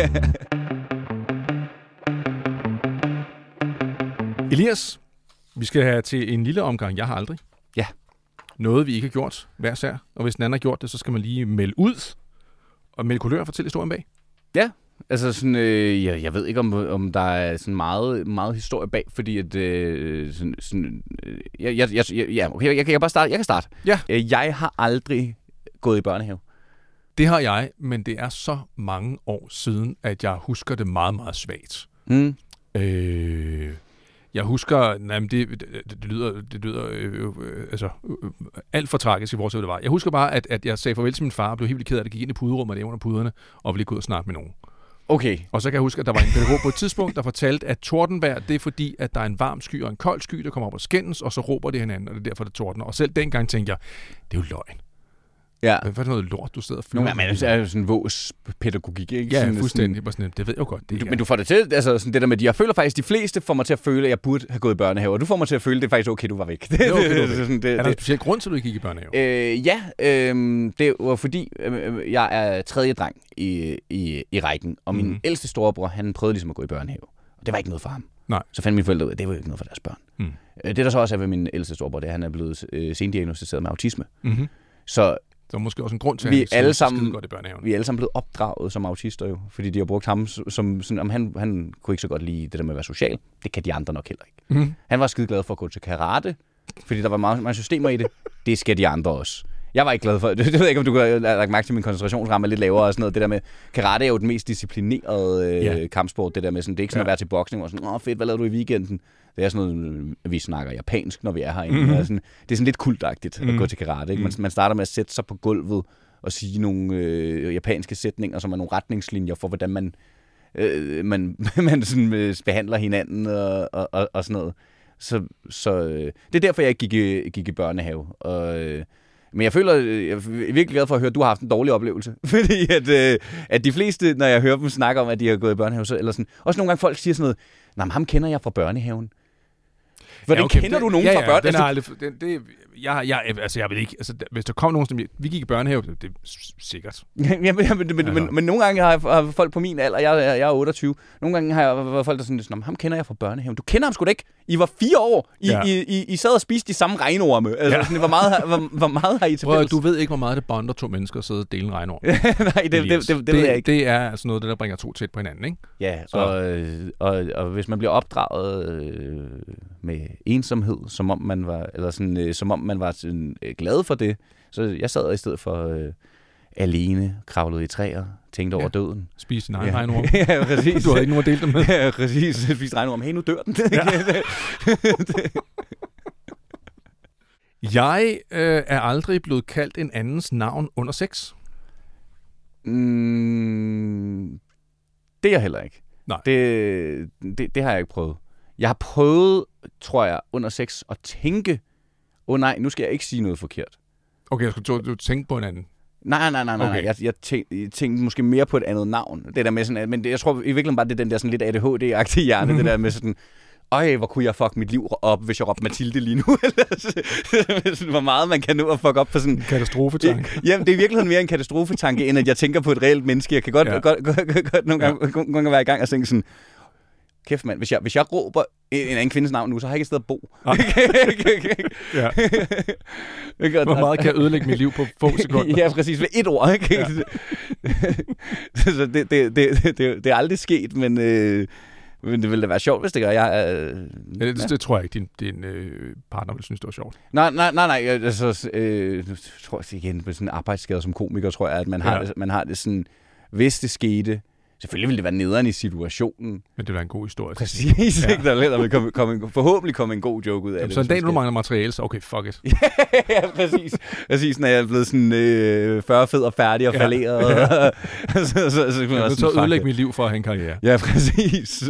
Elias, vi skal have til en lille omgang. Jeg har aldrig. Ja. Noget, vi ikke har gjort hver sær. Og hvis den anden har gjort det, så skal man lige melde ud og melde kulør og fortælle historien bag. Ja, altså sådan, jeg ved ikke, om der er sådan meget historie bag, fordi at jeg kan bare starte. Jeg kan starte. Ja. Jeg har aldrig gået i børnehave. Det har jeg, men det er så mange år siden, at jeg husker det meget, meget svagt. Jeg husker, det lyder alt for tragisk i vores det var. Jeg husker bare, at jeg sagde farvel til min far og blev helt vildt ked af det, gik ind i puderummet og under puderne og ville ikke gå ud og snakke med nogen. Okay. Og så kan jeg huske, at der var en pædagog på et tidspunkt, der fortalte, at tordenvejr, det er fordi, at der er en varm sky og en kold sky, der kommer op og skændes, og så råber det hinanden, og det er derfor, det tordner. Og selv dengang tænkte jeg, det er jo løgn. Ja. Hvad er det noget lort, du sidder og fylder? Men det er jo sådan vågspædagogik, ikke? Ja, sådan, fuldstændig. Sådan, det ved jeg jo godt. Men du får det til, altså sådan det der med, jeg føler faktisk, de fleste får mig til at føle, at jeg burde have gået i børnehave, og du får mig til at føle, at det er faktisk okay, du var væk. Er der en speciel grund til, at du ikke gik i børnehave? Det var fordi, jeg er tredje dreng i rækken, og min ældste storebror, han prøvede ligesom at gå i børnehave, og det var ikke noget for ham. Nej. Så fandt mine forældre ud af, det var ikke noget for deres børn. Det der så også er ved min ældste storebror, det er, at han er blevet sendiagnosticeret med autisme. Så der er måske også en grund til, at vi alle sammen godt i børnehaven. Vi er alle sammen blevet opdraget som autister jo, fordi de har brugt ham som sådan, om han kunne ikke så godt lide det der med at være social. Det kan de andre nok heller ikke. Han var skide glad for at gå til karate, fordi der var mange systemer i det. Det skal de andre også. Jeg var ikke glad for det. Det ved jeg ikke, om du kan have lagt mærke til, min koncentrationsramme er lidt lavere og sådan noget. Det der med karate er jo den mest disciplinerede kampsport. Det der med sådan, det er ikke sådan at være til boksning og sådan, fedt, hvad lavede du i weekenden? Det er sådan noget, vi snakker japansk, når vi er herinde. Sådan, det er sådan lidt kultagtigt at gå til karate. Ikke? Man starter med at sætte sig på gulvet og sige nogle japanske sætninger, som er nogle retningslinjer for, hvordan man sådan, behandler hinanden og sådan noget. Så det er derfor, jeg ikke gik i børnehave. Men jeg føler, jeg er virkelig glad for at høre, at du har haft en dårlig oplevelse. Fordi at de fleste, når jeg hører dem snakke om, at de har gået i børnehave, så, eller sådan, også nogle gange folk siger sådan noget, nej, men ham kender jeg fra børnehaven. Hvordan kender du nogen fra børnehaven? Jeg ved ikke. Altså, hvis der kom nogen, som vi gik i børnehave, det er sikkert. Men nogle gange har folk på min alder, jeg er 28, nogle gange har jeg folk, der sådan, ham kender jeg fra børnehaven. Du kender ham sgu da ikke. I var 4 år. I sad og spiste de samme regnorme. Altså, sådan, hvor meget har I til fælles? Du ved ikke, hvor meget det bonder to mennesker at sidde og dele en regnorm. Nej, det ved jeg ikke. Det er altså noget, der bringer to tæt på hinanden, ikke? Ja, og hvis man bliver opdraget med ensomhed, som om man var, eller sådan, som om man var sådan, glad for det, så jeg sad i stedet for alene, kravlede i træer, tænkte over døden. Spiste din egen regnorm. Ja, præcis. Du havde ikke nogen at dele dem med. Ja, præcis. Spiste regnorm. Hey, nu dør den. Jeg er aldrig blevet kaldt en andens navn under sex. Det er jeg heller ikke. Nej. Det har jeg ikke prøvet. Jeg har prøvet, tror jeg, under sex at tænke, nej, nu skal jeg ikke sige noget forkert. Okay, du tænke på en anden? Nej. Okay. Jeg tænkte måske mere på et andet navn. Det der med sådan, men jeg tror i virkeligheden bare, det er den der sådan lidt ADHD-agtige hjerne, det der med sådan, hvor kunne jeg fuck mit liv op, hvis jeg råbte Mathilde lige nu. Hvor meget man kan nå at fuck op på sådan en katastrofetanke. Jamen, det er i virkeligheden mere en katastrofetanke, end at jeg tænker på et reelt menneske. Jeg kan godt nogle gange være i gang og tænke sådan, kæft mand, hvis jeg råber en anden kvindes navn nu, så har jeg ikke et sted at bo. Ja. Hvor meget kan jeg ødelægge mit liv på få sekunder? Ja, præcis. Ved et ord. Ikke? Ja. Så det er aldrig sket, men det ville da være sjovt, hvis det gør. Det tror jeg ikke, din partner vil synes, det var sjovt. Nej. Altså, tror jeg igen, med sådan en arbejdsskade som komiker, tror jeg, at man har det sådan, hvis det skete. Selvfølgelig ville det være nederen i situationen. Men det ville være en god historie. Præcis. Ja. Der vil forhåbentlig komme en god joke ud af det. Så en dag, når du mangler materiale, så okay, fuck it. Ja, præcis. Når jeg er blevet sådan 40 fed og færdig og falderet. Så jeg vil så ødelægge mit liv for at have en karriere. Ja, præcis.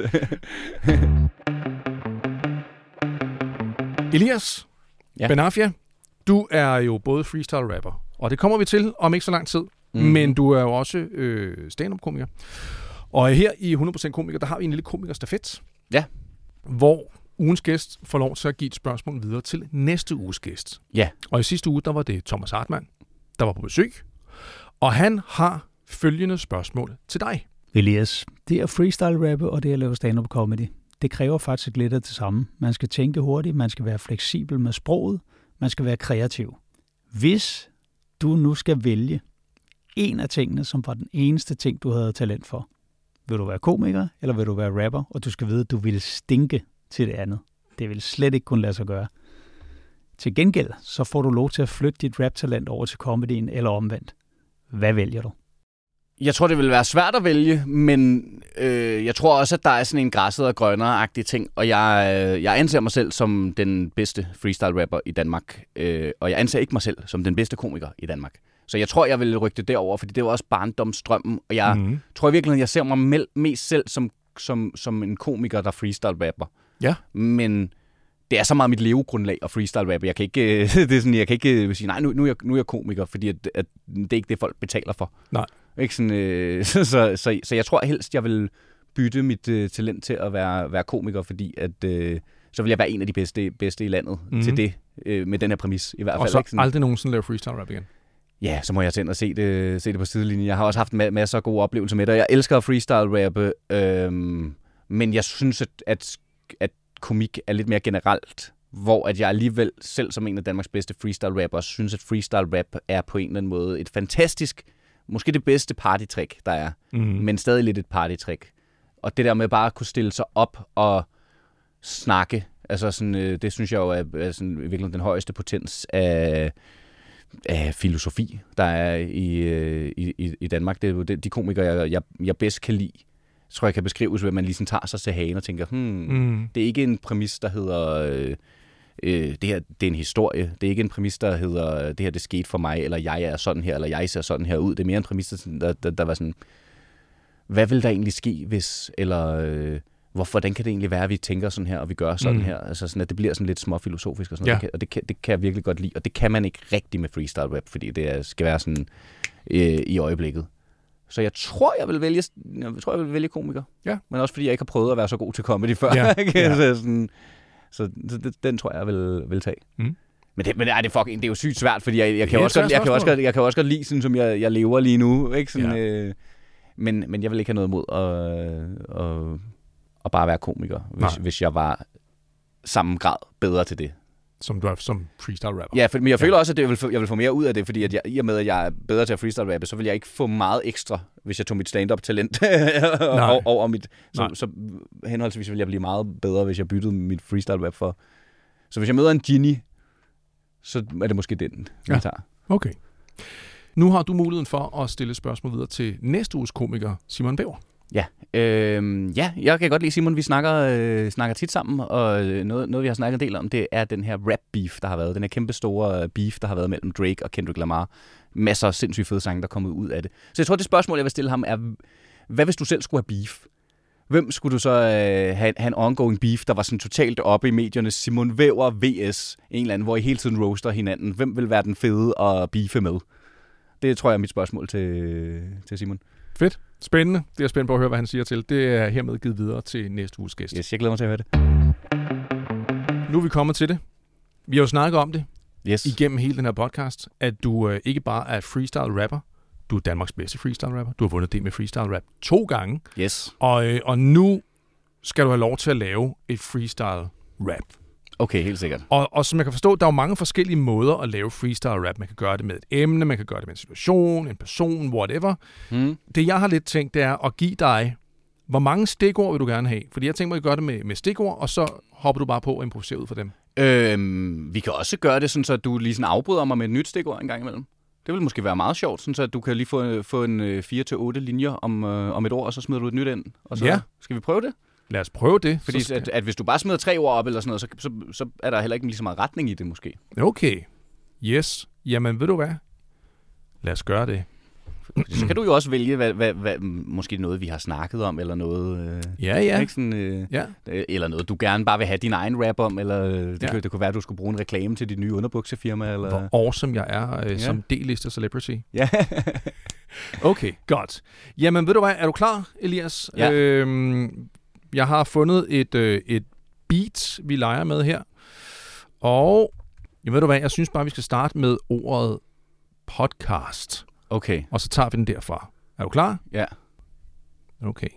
Elias Benafia, du er jo både freestyle rapper, og det kommer vi til om ikke så lang tid. Men du er jo også stand-up-komiker. Og her i 100% komiker, der har vi en lille komikerstafet. Ja. Hvor ugens gæst får lov til at give et spørgsmål videre til næste uges gæst. Ja. Og i sidste uge, der var det Thomas Hartmann, der var på besøg. Og han har følgende spørgsmål til dig. Elias, det er freestyle-rappe, og det er at lave stand-up comedy. Det kræver faktisk lidt af det samme. Man skal tænke hurtigt, man skal være fleksibel med sproget, man skal være kreativ. Hvis du nu skal vælge en af tingene, som var den eneste ting, du havde talent for. Vil du være komiker, eller vil du være rapper? Og du skal vide, at du vil stinke til det andet. Det vil slet ikke kunne lade sig gøre. Til gengæld, så får du lov til at flytte dit rap-talent over til comedyen, eller omvendt. Hvad vælger du? Jeg tror, det vil være svært at vælge, men jeg tror også, at der er sådan en græsset og grønnere-agtig ting, og jeg anser mig selv som den bedste freestyle-rapper i Danmark, og jeg anser ikke mig selv som den bedste komiker i Danmark. Så jeg tror, jeg vil rykke det derover, fordi det er jo også barndomsdrømmen, og jeg tror i virkeligheden, jeg ser mig mest selv som en komiker, der freestyle-rapper. Ja. Men det er så meget mit levegrundlag at freestyle-rappe. Jeg kan ikke, jeg kan ikke sige, nej, nu er jeg komiker, fordi at det er ikke det, folk betaler for. Nej. Ikke sådan, så jeg tror helst, jeg vil bytte mit talent til at være komiker, fordi at så vil jeg være en af de bedste i landet til det, med den her præmis i hvert fald. Og så ikke sådan, aldrig nogensinde lave freestyle-rap igen? Ja, så må jeg tænde og se det på sidelinjen. Jeg har også haft masser af gode oplevelser med det, og jeg elsker at freestyle-rappe, men jeg synes, at komik er lidt mere generelt, hvor at jeg alligevel selv som en af Danmarks bedste freestyle-rapper synes, at freestyle-rap er på en eller anden måde et fantastisk, måske det bedste partytrick, der er, men stadig lidt et partytrick. Og det der med bare at kunne stille sig op og snakke, altså sådan, det synes jeg jo er sådan, virkelig den højeste potens af filosofi, der er i Danmark. Det er jo de komikere, jeg bedst kan lide. Jeg tror, jeg kan beskrives ved, at man ligesom tager sig til hagen og tænker, det er ikke en præmis, der hedder, det her, det er en historie. Det er ikke en præmis, der hedder, det her, det skete for mig, eller jeg er sådan her, eller jeg ser sådan her ud. Det er mere en præmis, der var sådan, hvad vil der egentlig ske, hvis, eller hvordan kan det egentlig være, at vi tænker sådan her, og vi gør sådan her? Altså sådan, at det bliver sådan lidt småfilosofisk og sådan noget. Og det kan jeg virkelig godt lide, og det kan man ikke rigtig med freestyle rap, fordi det skal være sådan i øjeblikket. Så jeg tror, jeg vil vælge komiker. Ja. Men også fordi jeg ikke har prøvet at være så god til comedy før. Ja. Så den tror jeg vil tage. Men det er jo sygt svært, fordi jeg kan også godt lide sådan, som jeg lever lige nu, ikke sådan, men jeg vil ikke have noget imod at bare være komiker, hvis jeg var samme grad bedre til det. Som du er som freestyle-rapper. Ja, men jeg føler også, at jeg vil få mere ud af det, fordi at i og med, at jeg er bedre til at freestyle-rappe, så vil jeg ikke få meget ekstra, hvis jeg tog mit stand-up-talent over mit. Så henholdsvis vil jeg blive meget bedre, hvis jeg byttede mit freestyle-rap for. Så hvis jeg møder en genie, så er det måske den, jeg tager. Okay. Nu har du muligheden for at stille spørgsmål videre til næste uges komiker, Simon Bæver. Ja, jeg kan godt lide Simon. Vi snakker tit sammen, og noget vi har snakket en del om, det er den her rap-beef, der har været. Den her kæmpe store beef, der har været mellem Drake og Kendrick Lamar. Masser af sindssygt fede sange, der er kommet ud af det. Så jeg tror, det spørgsmål, jeg vil stille ham, er, hvad hvis du selv skulle have beef? Hvem skulle du så have en ongoing beef, der var sådan totalt oppe i medierne? Simon Væver vs. en eller anden, hvor I hele tiden roaster hinanden. Hvem vil være den fede at beefe med? Det tror jeg er mit spørgsmål til Simon. Fedt. Spændende. Det er spændt på at høre, hvad han siger til. Det er hermed givet videre til næste uges gæst. Yes, jeg glæder mig til at høre det. Nu er vi kommet til det. Vi har jo snakket om det igennem hele den her podcast, at du ikke bare er freestyle rapper, du er Danmarks bedste freestyle rapper. Du har vundet det med freestyle rap 2 gange. Yes. Og nu skal du have lov til at lave et freestyle rap. Okay, helt sikkert. Og som jeg kan forstå, der er jo mange forskellige måder at lave freestyle rap. Man kan gøre det med et emne, man kan gøre det med en situation, en person, whatever. Det jeg har lidt tænkt, det er at give dig, hvor mange stikord vil du gerne have? Fordi jeg tænker mig at gøre det med stikord, og så hopper du bare på og improviserer ud for dem. Vi kan også gøre det, sådan, så du lige sådan afbryder mig med et nyt stikord en gang imellem. Det vil måske være meget sjovt, sådan, så du kan lige få en 4-8 linjer om et ord, og så smider du et nyt ind. Og så skal vi prøve det? Lad os prøve det. Fordi at hvis du bare smider 3 ord op, eller sådan noget, så er der heller ikke lige så meget retning i det, måske. Okay. Yes. Jamen, ved du hvad? Lad os gøre det. Så kan du jo også vælge, hvad måske noget, vi har snakket om, eller noget... Ikke sådan, eller noget, du gerne bare vil have din egen rap om, eller det kunne være, at du skulle bruge en reklame til dit nye underbuksefirma, eller... Hvor awesome jeg er som D-lister celebrity. Ja. Okay, godt. Jamen, ved du hvad? Er du klar, Elias? Ja. Jeg har fundet et beat, vi leger med her. Og ved du hvad? Jeg synes bare, vi skal starte med ordet podcast. Okay. Og så tager vi den derfra. Er du klar? Ja. Okay.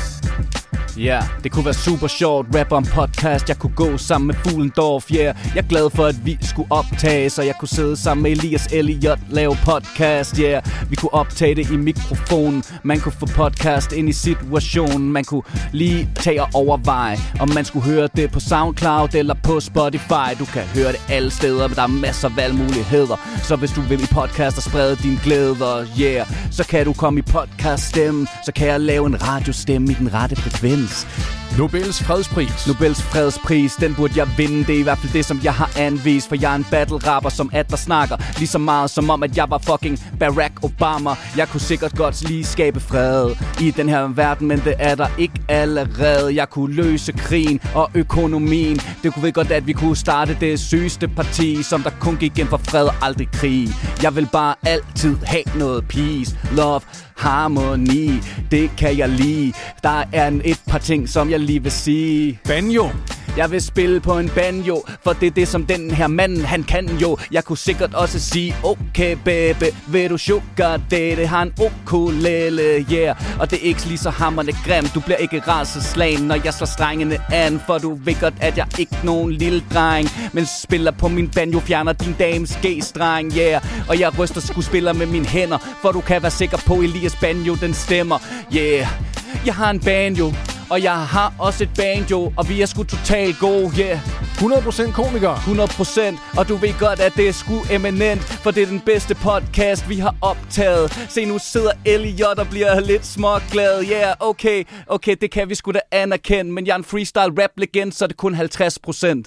Ja, det kunne være super sjovt, rap om podcast. Jeg kunne gå sammen med Fuglendorf, Jeg er glad for, at vi skulle optage, så jeg kunne sidde sammen med Elias Elliot, lave podcast, Vi kunne optage det i mikrofonen. Man kunne få podcast ind i situationen. Man kunne lige tage og overveje, om man skulle høre det på SoundCloud eller på Spotify. Du kan høre det alle steder, men der er masser af valgmuligheder. Så hvis du vil i podcast og sprede dine glæder, så kan du komme i podcaststemmen. Så kan jeg lave en radiostemme i den rette frekvens. Nobels fredspris. Nobels fredspris, den burde jeg vinde. Det er i hvert fald det, som jeg har anvist. For jeg er en battle-rapper, som der snakker lige så meget, som om, at jeg var fucking Barack Obama. Jeg kunne sikkert godt lige skabe fred i den her verden, men det er der ikke allerede. Jeg kunne løse krigen og økonomien. Det kunne vi godt, at vi kunne starte det sygeste parti, som der kun gik ind for fred og aldrig krig. Jeg vil bare altid have noget peace, love, harmoni. Det kan jeg lide. Der er et par ting, som jeg lige vil sige. Banjo. Jeg vil spille på en banjo, for det er det, som den her mand, han kan jo. Jeg kunne sikkert også sige, okay baby, vil du sugar daddy, har en ukulele, Og det er ikke lige så hamrende grimt, du bliver ikke rædselsslagen, når jeg slår strengene an. For du ved godt, at jeg ikke nogen lille dreng, men spiller på min banjo, fjerner din dames G-streng, Og jeg ryster skuespiller med mine hænder, for du kan være sikker på, Elias banjo, den stemmer, Jeg har en banjo, og jeg har også et banjo, og vi er sgu totalt gode, 100% komikere. 100%, og du ved godt, at det er sgu eminent, for det er den bedste podcast, vi har optaget. Se, nu sidder Elliot og bliver lidt småglad. Okay, det kan vi sgu da anerkende, men jeg er en freestyle rap-legend, så er det kun 50%.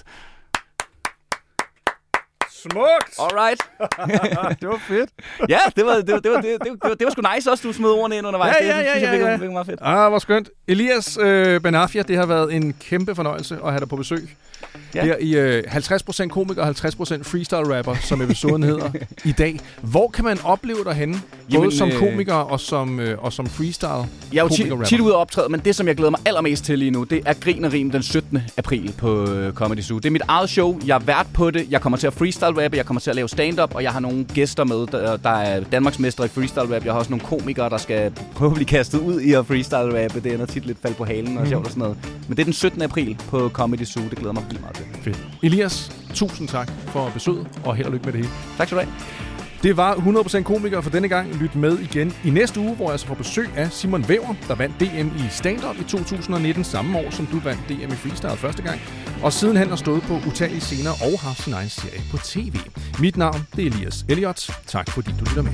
Smukt! Alright. Det var fedt. Ja, det var sgu nice også, du smed ordene ind undervejs. Det synes jeg virkelig meget fedt. Hvor skønt. Elias Benafia, det har været en kæmpe fornøjelse at have dig på besøg. Her i 50% komiker og 50% freestyle rapper, som episoden hedder i dag. Hvor kan man opleve dig henne? Både som komiker og som freestyle. Jeg er jo tit ude at optræde, men det, som jeg glæder mig allermest til lige nu, det er Grin og Rim den 17. april på Comedy Zoo. Det er mit eget show. Jeg er vært på det. Jeg kommer til at freestyle rappe. Jeg kommer til at lave stand-up, og jeg har nogle gæster med, der er Danmarksmestre i freestyle rap. Jeg har også nogle komikere, der skal prøve at blive kastet ud i at freestyle rappe. Det ender tit lidt fald på halen og sjovt og sådan noget. Men det er den 17. april på Comedy Zoo. Det glæder mig vildt meget til. Fedt. Elias, tusind tak for besøget, og held og lykke med det hele. Tak skal du have. Det var 100% komiker for denne gang. Lyt med igen i næste uge, hvor jeg så får besøg af Simon Væver, der vandt DM i stand-up i 2019, samme år som du vandt DM i freestyle første gang. Og sidenhen har stået på utallige scener og haft sin egen serie på tv. Mit navn, det er Elias Elliot. Tak fordi du lytter med.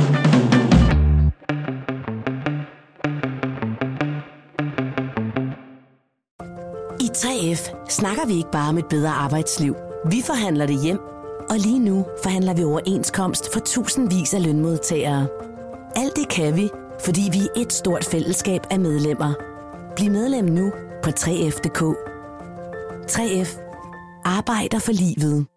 I 3F snakker vi ikke bare om et bedre arbejdsliv. Vi forhandler det hjem, og lige nu forhandler vi overenskomst for tusindvis af lønmodtagere. Alt det kan vi, fordi vi er et stort fællesskab af medlemmer. Bliv medlem nu på 3F.dk. 3F. Arbejder for livet.